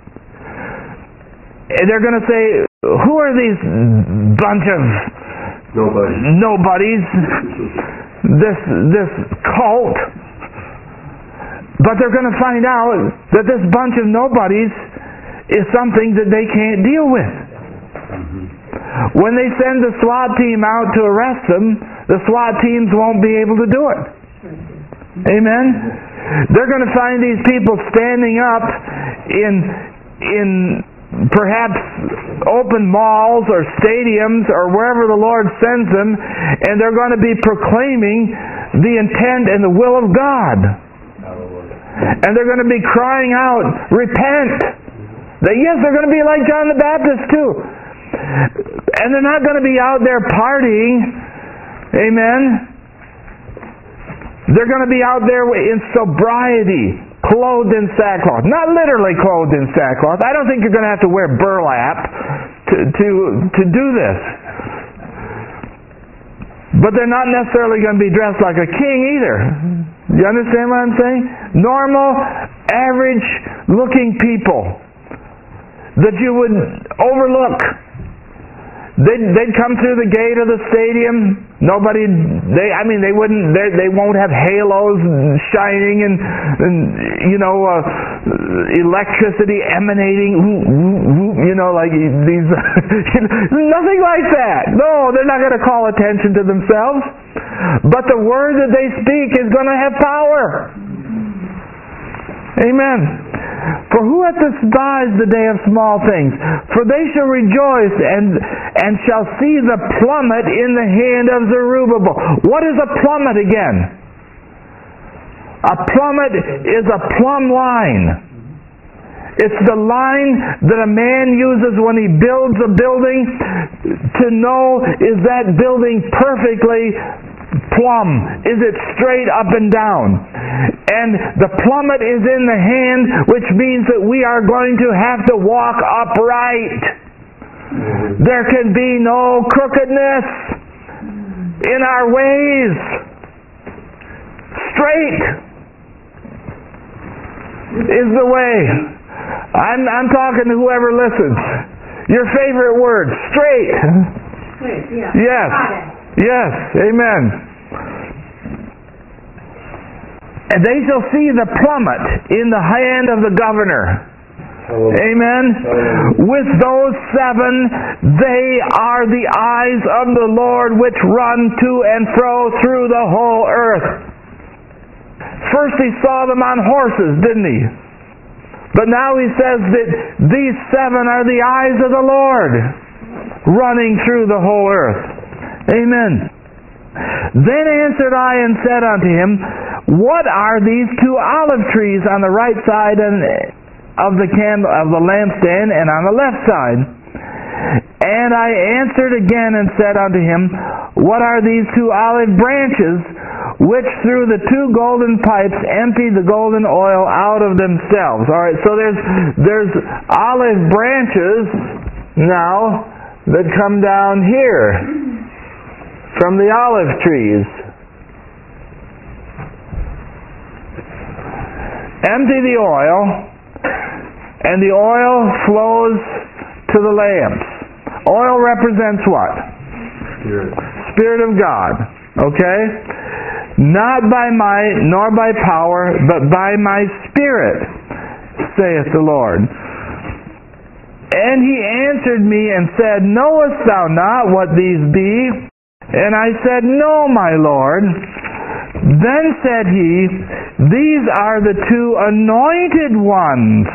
And they're going to say, who are these bunch of nobodies? This cult? But they're going to find out that this bunch of nobodies is something that they can't deal with. When they send the SWAT team out to arrest them, the SWAT teams won't be able to do it. Amen? They're going to find these people standing up in perhaps open malls or stadiums or wherever the Lord sends them, and they're going to be proclaiming the intent and the will of God. And they're going to be crying out, repent. Yes, they're going to be like John the Baptist too. And they're not going to be out there partying. Amen. They're going to be out there in sobriety, clothed in sackcloth. Not literally clothed in sackcloth. I don't think you're going to have to wear burlap to do this. But they're not necessarily going to be dressed like a king either. You understand what I'm saying? Normal, average-looking people that you would overlook. They'd come through the gate of the stadium. They won't have halos shining and electricity emanating, like these. Nothing like that. No, they're not going to call attention to themselves. But the word that they speak is going to have power. Amen. For who hath despised the day of small things? For they shall rejoice and shall see the plummet in the hand of Zerubbabel. What is a plummet again? A plummet is a plumb line. It's the line that a man uses when he builds a building to know, is that building perfectly plumb? Is it straight up and down? And the plummet is in the hand, which means that we are going to have to walk upright. There can be no crookedness in our ways. Straight is the way. I'm talking to whoever listens. Your favorite word, straight. Yes. Yes. Amen. And they shall see the plummet in the hand of the governor. Amen. With those seven, they are the eyes of the Lord which run to and fro through the whole earth. First he saw them on horses, didn't he? But now he says that these seven are the eyes of the Lord. running through the whole earth. Amen. Then answered I and said unto him, what are these two olive trees on the right side of the lampstand and on the left side? And I answered again and said unto him, what are these two olive branches which through the two golden pipes empty the golden oil out of themselves? All right, so there's olive branches now that come down here from the olive trees. Empty the oil, and the oil flows to the lamps. Oil represents what? Spirit. Spirit of God. Okay? Not by might nor by power, but by my Spirit, saith the Lord. And he answered me and said, knowest thou not what these be? And I said, no, my Lord. Then said he, these are the two anointed ones.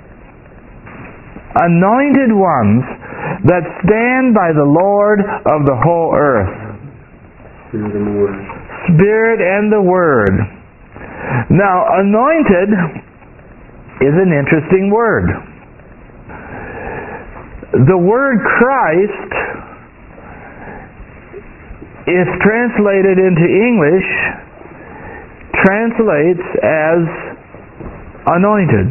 Anointed ones that stand by the Lord of the whole earth. Spirit and the Word. Spirit and the Word. Now, anointed is an interesting word. The word Christ, if translated into English, translates as anointed.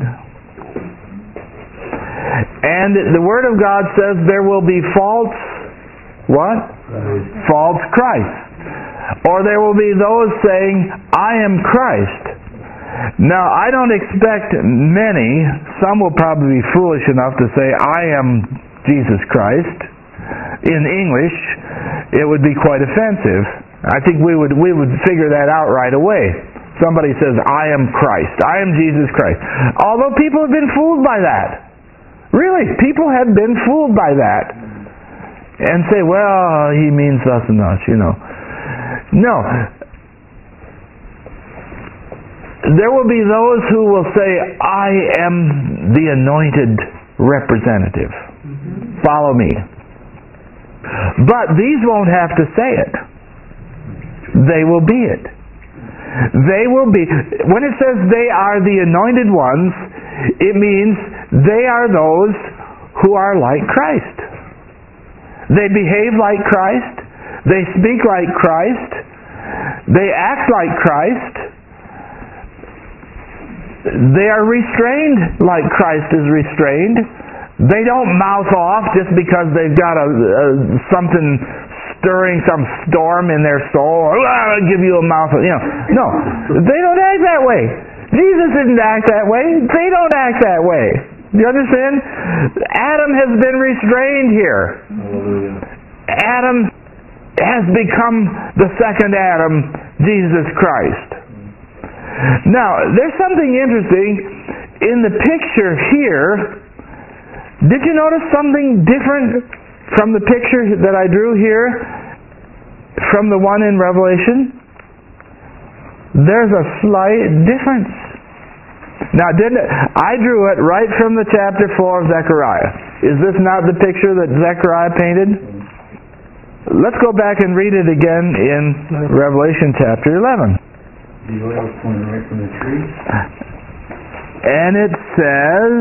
And the Word of God says there will be false, what? False Christ. Or there will be those saying, I am Christ. Now, I don't expect many, some will probably be foolish enough to say, I am Jesus Christ. In English, it would be quite offensive. I think we would figure that out right away. Somebody says, I am Christ. I am Jesus Christ. Although people have been fooled by that. Really, people have been fooled by that. And say, well, he means thus and thus, No. There will be those who will say, I am the anointed representative. Follow me. But these won't have to say it. They will be it. They will be. When it says they are the anointed ones, it means they are those who are like Christ. They behave like Christ. They speak like Christ. They act like Christ. They are restrained like Christ is restrained. They don't mouth off just because they've got something stirring, some storm in their soul. I'll give you a mouth. No, they don't act that way. Jesus didn't act that way. They don't act that way. Do you understand? Adam has been restrained here. Hallelujah. Adam has become the second Adam, Jesus Christ. Now, there's something interesting in the picture here. Did you notice something different from the picture that I drew here from the one in Revelation? There's a slight difference. Now, I drew it right from the chapter 4 of Zechariah. Is this not the picture that Zechariah painted? Let's go back and read it again in Revelation chapter 11. The oil coming right from the tree. And it says,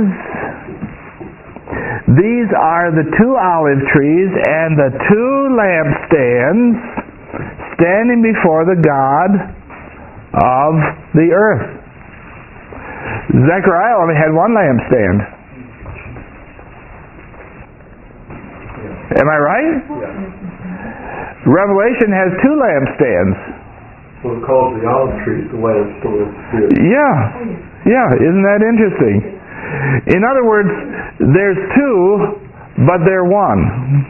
these are the two olive trees and the two lampstands standing before the God of the earth. Zechariah only had one lampstand. Am I right? Yeah. Revelation has two lampstands. So it calls the olive tree the lamp store of the Spirit. Yeah, isn't that interesting? In other words, there's two, but they're one.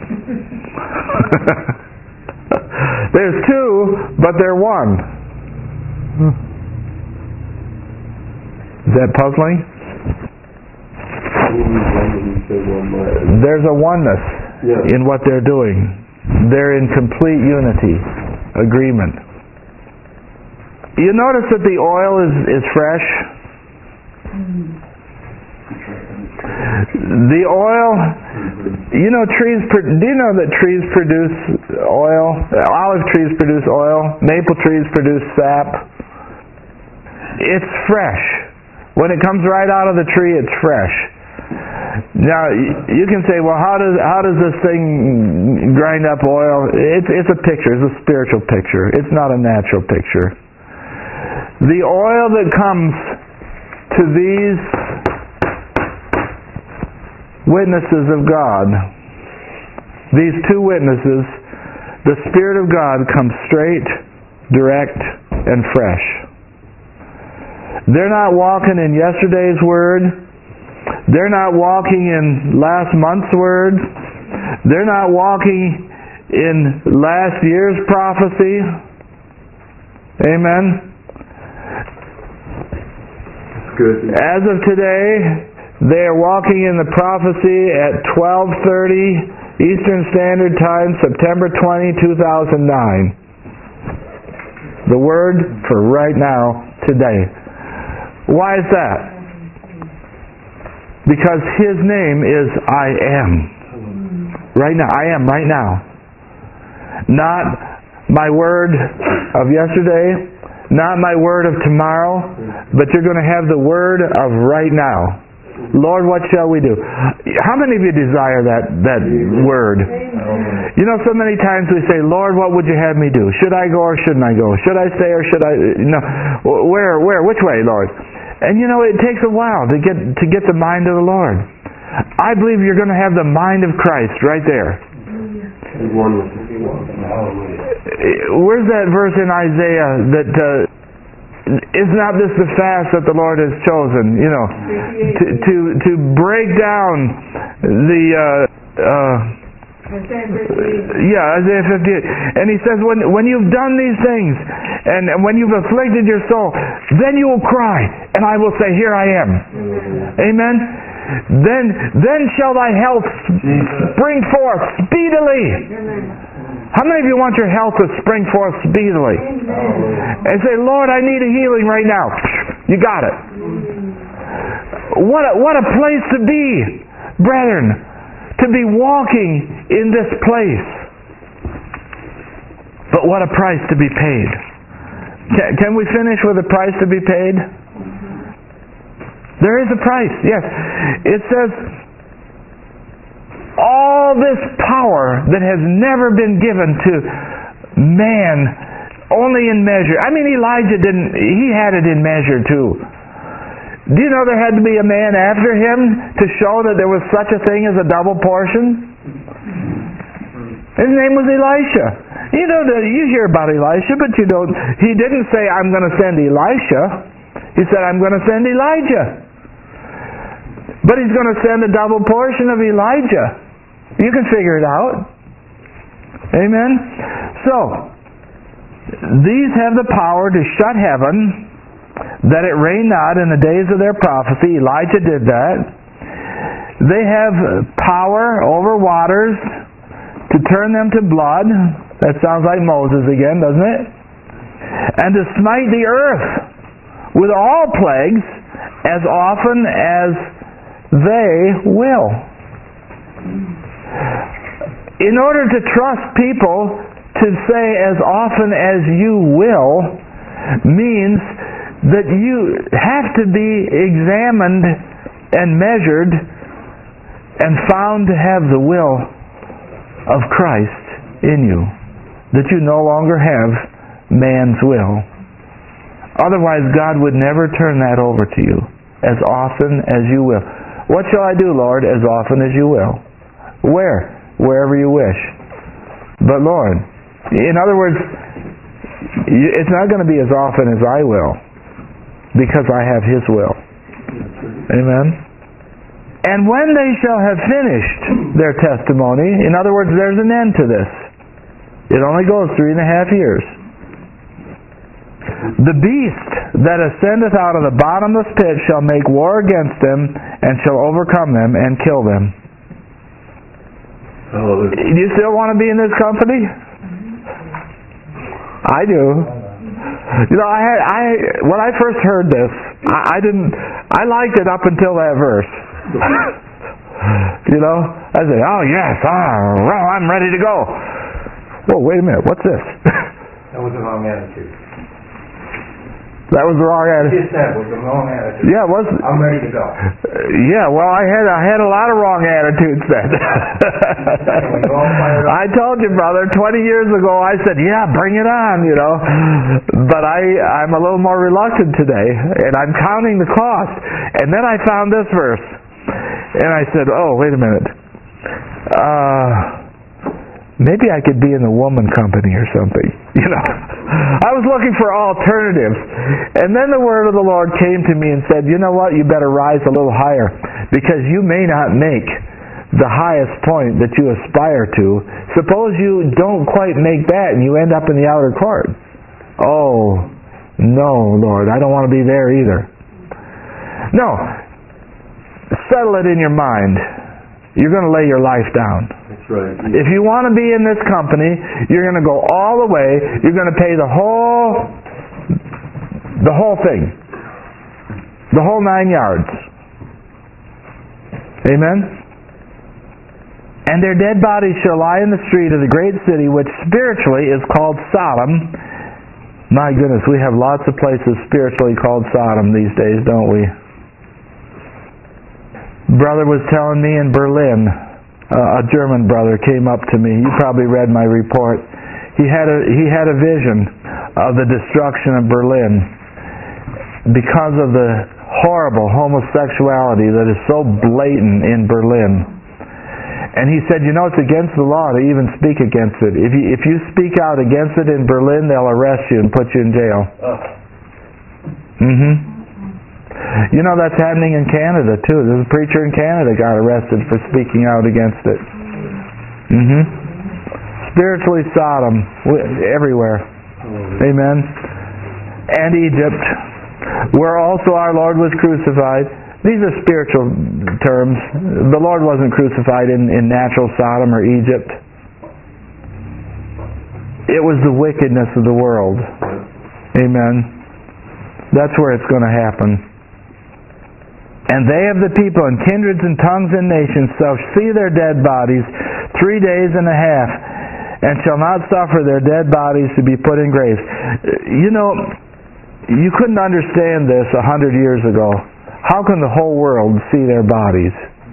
There's two, but they're one. Is that puzzling? There's a oneness in what they're doing. They're in complete unity, agreement. You notice that the oil is fresh? The oil, you know, do you know that trees produce oil? Olive trees produce oil. Maple trees produce sap. It's fresh. When it comes right out of the tree, it's fresh. Now, you can say, well, how does this thing grind up oil? It's a picture. It's a spiritual picture. It's not a natural picture. The oil that comes to these witnesses of God, these two witnesses, the Spirit of God comes straight, direct, and fresh. They're not walking in yesterday's word. They're not walking in last month's word. They're not walking in last year's prophecy. Amen. Good. As of today, they are walking in the prophecy at 12:30 Eastern Standard Time, September 20, 2009. The word for right now, today. Why is that? Because His name is I am. Right now. I am right now. Not my word of yesterday, not my word of tomorrow, but you're going to have the word of right now. Lord, what shall we do? How many of you desire that word? You know, so many times we say, Lord, what would you have me do? Should I go or shouldn't I go? Should I stay or should I? No. Where? Which way, Lord? And you know, it takes a while to get the mind of the Lord. I believe you're going to have the mind of Christ right there. Where's that verse in Isaiah that is not this the fast that the Lord has chosen? You know, to break down the Isaiah 58. And he says, when you've done these things, and when you've afflicted your soul, then you will cry, and I will say, here I am. Amen? Then shall thy health spring forth speedily. How many of you want your health to spring forth speedily? And say, Lord, I need a healing right now. You got it. What a place to be, brethren, to be walking in this place. But what a price to be paid. Can we finish with a price to be paid? There is a price, yes. It says, all this power that has never been given to man, only in measure. I mean, Elijah he had it in measure too. Do you know there had to be a man after him to show that there was such a thing as a double portion? His name was Elisha. You know, you hear about Elisha, but you don't. He didn't say, I'm going to send Elisha. He said, I'm going to send Elijah. But He's going to send a double portion of Elijah. You can figure it out. Amen? So, these have the power to shut heaven, that it rain not in the days of their prophecy. Elijah did that. They have power over waters to turn them to blood. That sounds like Moses again, doesn't it? And to smite the earth with all plagues as often as they will. In order to trust people to say as often as you will means that you have to be examined and measured and found to have the will of Christ in you. That you no longer have man's will. Otherwise, God would never turn that over to you as often as you will. What shall I do, Lord? As often as you will. Where? Wherever you wish. But Lord, in other words, it's not going to be as often as I will, because I have His will. Amen? And when they shall have finished their testimony, in other words, there's an end to this. It only goes 3.5 years. The beast that ascendeth out of the bottomless pit shall make war against them, and shall overcome them, and kill them. Hallelujah. Do you still want to be in this company? I do. You know, when I first heard this, I liked it up until that verse. You know? I said, oh yes, well, I'm ready to go. Whoa, wait a minute, what's this? That was the wrong attitude. That was the wrong What you attitude. said was the wrong attitude. Yeah, it was. I'm ready to go. Yeah, well, I had a lot of wrong attitudes then. I told you, brother, 20 years ago I said, yeah, bring it on, you know. But I'm a little more reluctant today, and I'm counting the cost. And then I found this verse, and I said, oh, wait a minute. Maybe I could be in the woman company or something, you know. I was looking for alternatives. And then the word of the Lord came to me and said, you know what, you better rise a little higher, because you may not make the highest point that you aspire to. Suppose you don't quite make that and you end up in the outer court. Oh, no, Lord, I don't want to be there either. No, settle it in your mind. You're going to lay your life down. That's right. If you want to be in this company, you're going to go all the way. You're going to pay the whole thing. The whole 9 yards. Amen? And their dead bodies shall lie in the street of the great city, which spiritually is called Sodom. My goodness, we have lots of places spiritually called Sodom these days, don't we? Brother was telling me in Berlin, a German brother came up to me. You probably read my report. He had a vision of the destruction of Berlin because of the horrible homosexuality that is so blatant in Berlin. And he said, you know, it's against the law to even speak against it. If you speak out against it in Berlin, they'll arrest you and put you in jail. You know, that's happening in Canada too. There's a preacher in Canada got arrested for speaking out against it. Spiritually Sodom everywhere. Amen. And Egypt, where also our Lord was crucified. These are spiritual terms. The Lord wasn't crucified in natural Sodom or Egypt. It was the wickedness of the world. Amen. That's where it's going to happen. And they of the people and kindreds and tongues and nations shall see their dead bodies 3 days and a half, and shall not suffer their dead bodies to be put in graves. You know, you couldn't understand this 100 years ago. How can the whole world see their bodies?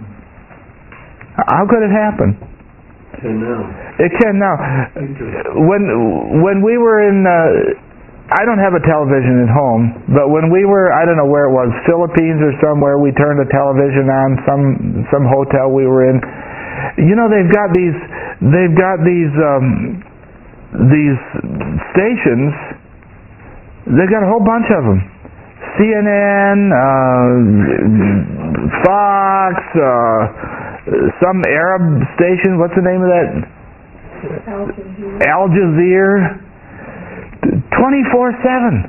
How could it happen? It can now. When we were in... I don't have a television at home, but when we were, I don't know where it was, Philippines or somewhere, we turned the television on, some hotel we were in. You know, they've got these stations. They've got a whole bunch of them. CNN, Fox, some Arab station. What's the name of that? Al Jazeera. 24/7.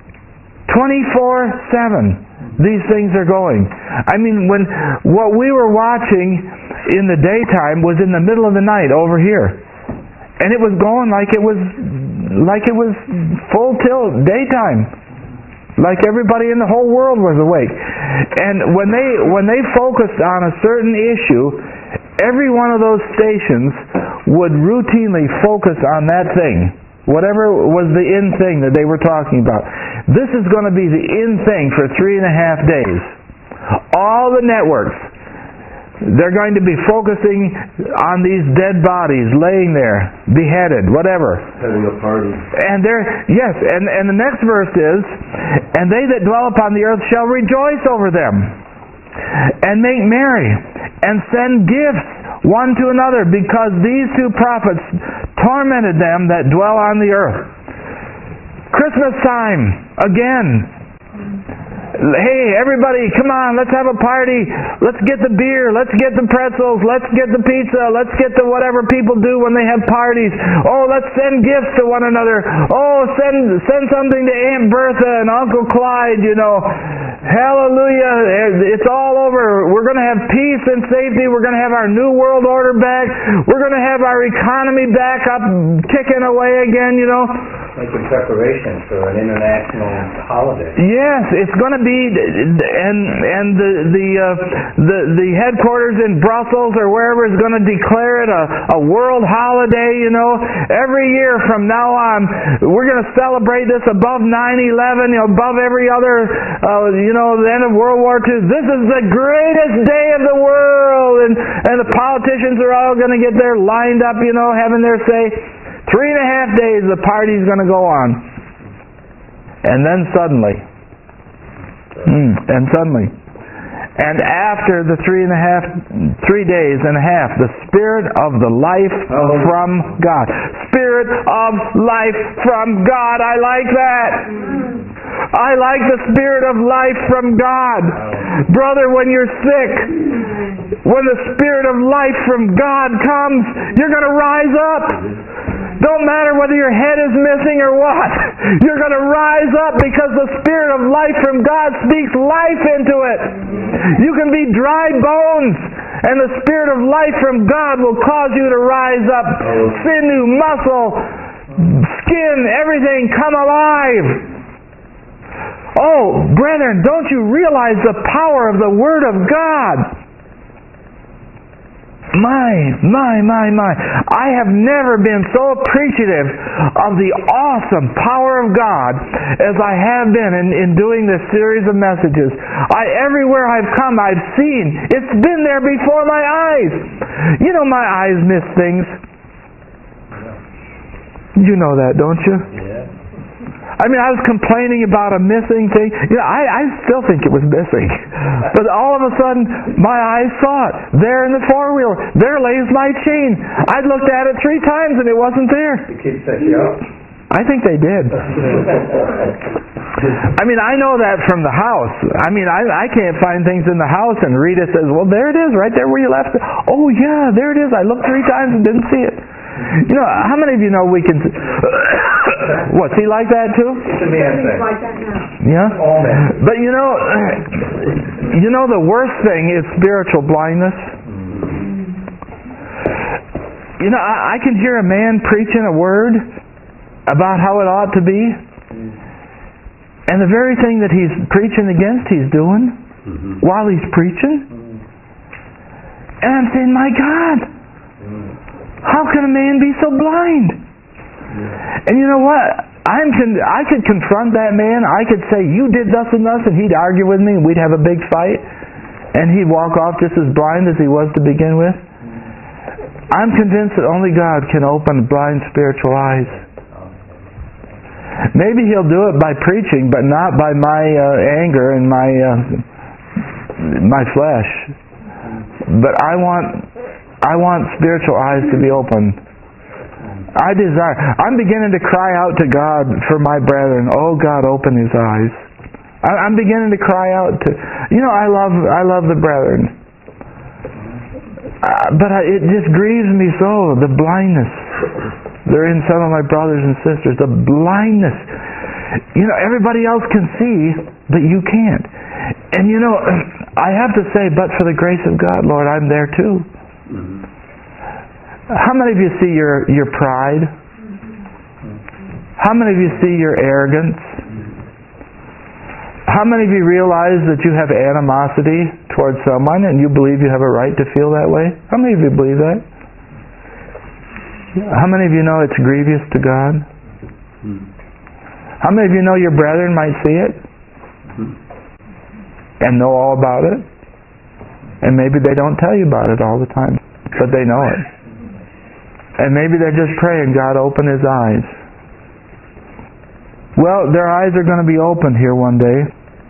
24/7. These things are going. I mean, when what we were watching in the daytime was in the middle of the night over here, and it was going like it was full tilt daytime, like everybody in the whole world was awake. And when they focused on a certain issue, every one of those stations would routinely focus on that thing. Whatever was the in thing that they were talking about. This is going to be the in thing for 3.5 days. All the networks, they're going to be focusing on these dead bodies laying there, beheaded, whatever. Having a party. And and the next verse is, and they that dwell upon the earth shall rejoice over them, and make merry, and send gifts one to another, because these two prophets tormented them that dwell on the earth. Christmas time again. Hey, everybody, come on, let's have a party. Let's get the beer, let's get the pretzels, let's get the pizza, let's get the whatever people do when they have parties. Oh, let's send gifts to one another. Oh, send something to Aunt Bertha and Uncle Clyde, you know. Hallelujah. It's all over. We're going to have peace and safety. We're going to have our new world order back. We're going to have our economy back up, kicking away again, you know. Making preparations for an international holiday. Yes, it's going to be, and the headquarters in Brussels or wherever is going to declare it a world holiday, you know. Every year from now on, we're going to celebrate this above 9/11, you know, above every other, the end of World War II. This is the greatest day of the world, and the politicians are all going to get there lined up, you know, having their say. 3.5 days the party's going to go on. And then suddenly, and after the 3 days and a half, the Spirit of the life from God. Spirit of life from God. I like that. I like the Spirit of life from God. Brother, when you're sick, when the Spirit of life from God comes, you're going to rise up. Don't matter whether your head is missing or what. You're going to rise up because the Spirit of life from God speaks life into it. You can be dry bones, and the Spirit of life from God will cause you to rise up. Sinew, muscle, skin, everything come alive. Oh, brethren, don't you realize the power of the Word of God? My. I have never been so appreciative of the awesome power of God as I have been in doing this series of messages. Everywhere I've come, I've seen. It's been there before my eyes. You know, my eyes miss things. You know that, don't you? Yeah. I mean, I was complaining about a missing thing. You know, I still think it was missing. But all of a sudden, my eyes saw it. There in the four-wheeler. There lays my chain. I looked at it 3 times and it wasn't there. The kids set you up? I think they did. I mean, I know that from the house. I mean, I can't find things in the house, and Rita says, well, there it is, right there where you left it. Oh, yeah, there it is. I looked 3 times and didn't see it. You know, how many of you know we can... What's he like that too? It's a man thing. Like that now. Yeah? All men. But you know the worst thing is spiritual blindness. You know, I can hear a man preaching a word about how it ought to be, and the very thing that he's preaching against, he's doing while he's preaching. And I'm saying, my God, how can a man be so blind? And you know what? I could confront that man. I could say, you did thus and thus, and he'd argue with me, and we'd have a big fight, and he'd walk off just as blind as he was to begin with. I'm convinced that only God can open blind spiritual eyes. Maybe He'll do it by preaching, but not by my anger and my flesh. But I want spiritual eyes to be opened. I'm beginning to cry out to God for my brethren. Oh God, open his eyes. I'm beginning to cry out to, I love the brethren. But it just grieves me so, the blindness. They're in some of my brothers and sisters, the blindness. Everybody else can see, but you can't. And I have to say, but for the grace of God, Lord, I'm there too. How many of you see your pride? How many of you see your arrogance? How many of you realize that you have animosity towards someone and you believe you have a right to feel that way? How many of you believe that? How many of you know it's grievous to God? How many of you know your brethren might see it and know all about it? And maybe they don't tell you about it all the time, but they know it. And maybe they're just praying, God, open his eyes. Well, their eyes are going to be opened here one day.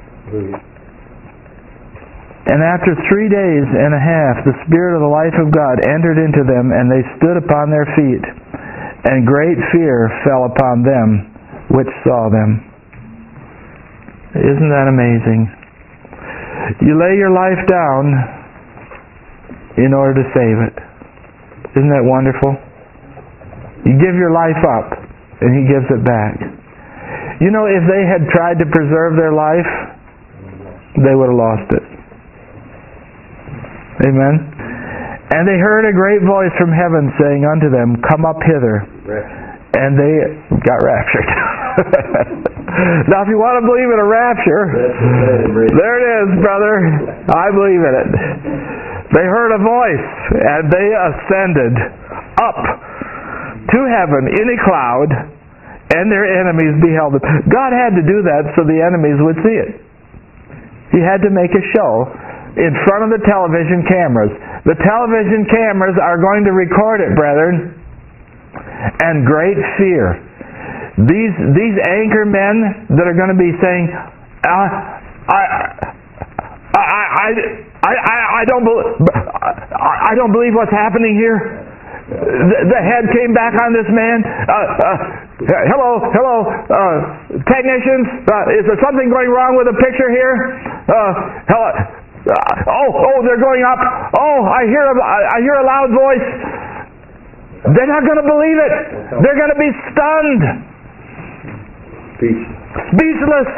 And after 3 days and a half, the Spirit of the life of God entered into them, and they stood upon their feet. And great fear fell upon them which saw them. Isn't that amazing? You lay your life down in order to save it. Isn't that wonderful? You give your life up, and He gives it back. If they had tried to preserve their life, they would have lost it. Amen. And they heard a great voice from heaven saying unto them, Come up hither. And they got raptured. Now if you want to believe in a rapture, there it is, brother. I believe in it. They heard a voice, and they ascended up to heaven in a cloud, and their enemies beheld them. God had to do that so the enemies would see it. He had to make a show in front of the television cameras. The television cameras are going to record it, brethren, and great fear. These anchor men that are going to be saying, I don't believe what's happening here. The head came back on this man. Hello, technicians. Is there something going wrong with the picture here? Hello. They're going up. I hear a loud voice. They're not going to believe it. They're going to be stunned. Speechless.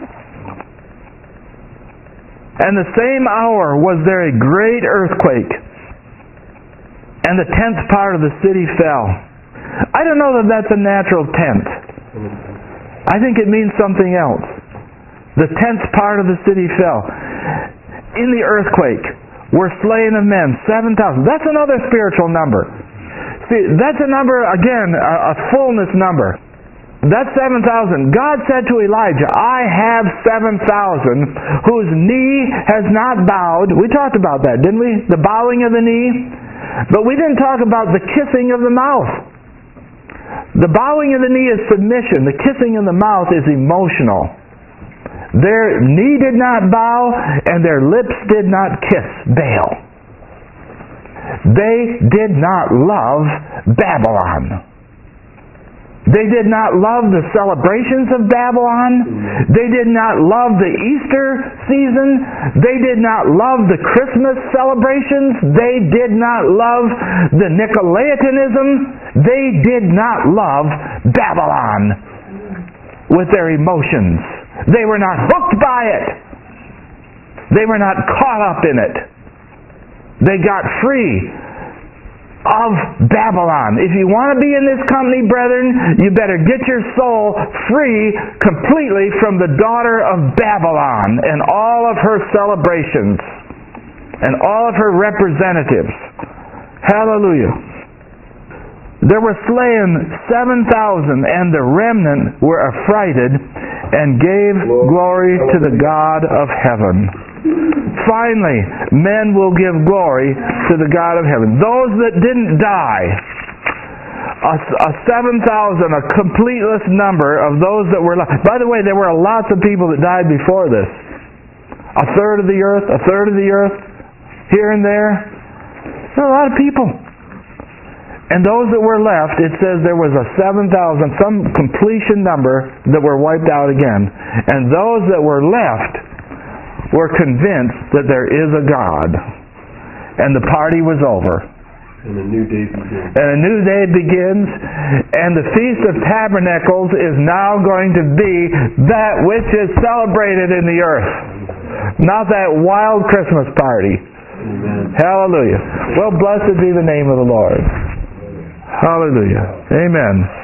And the same hour was there a great earthquake, and the 10th part of the city fell. I don't know that that's a natural tenth. I think it means something else. The 10th part of the city fell. In the earthquake were slain of men 7,000. That's another spiritual number. See, that's a number, again, a fullness number. That's 7,000. God said to Elijah, I have 7,000 whose knee has not bowed. We talked about that, didn't we? The bowing of the knee. But we didn't talk about the kissing of the mouth. The bowing of the knee is submission. The kissing of the mouth is emotional. Their knee did not bow, and their lips did not kiss Baal. They did not love Babylon. They did not love the celebrations of Babylon. They did not love the Easter season. They did not love the Christmas celebrations. They did not love the Nicolaitanism. They did not love Babylon with their emotions. They were not hooked by it. They were not caught up in it. They got free of Babylon. If you want to be in this company, brethren, you better get your soul free completely from the daughter of Babylon and all of her celebrations and all of her representatives. Hallelujah. There were slain 7,000, and the remnant were affrighted and gave glory to the God of heaven. Finally, men will give glory to the God of heaven. Those that didn't die, a 7,000, a completeless number of those that were left. By the way, there were lots of people that died before this. A third of the earth, here and there. There were a lot of people. And those that were left, it says there was a 7,000, some completion number that were wiped out again. And those that were left were convinced that there is a God. And the party was over. And a new day begins. And a new day begins. And the Feast of Tabernacles is now going to be that which is celebrated in the earth. Not that wild Christmas party. Amen. Hallelujah. Well, blessed be the name of the Lord. Hallelujah. Amen.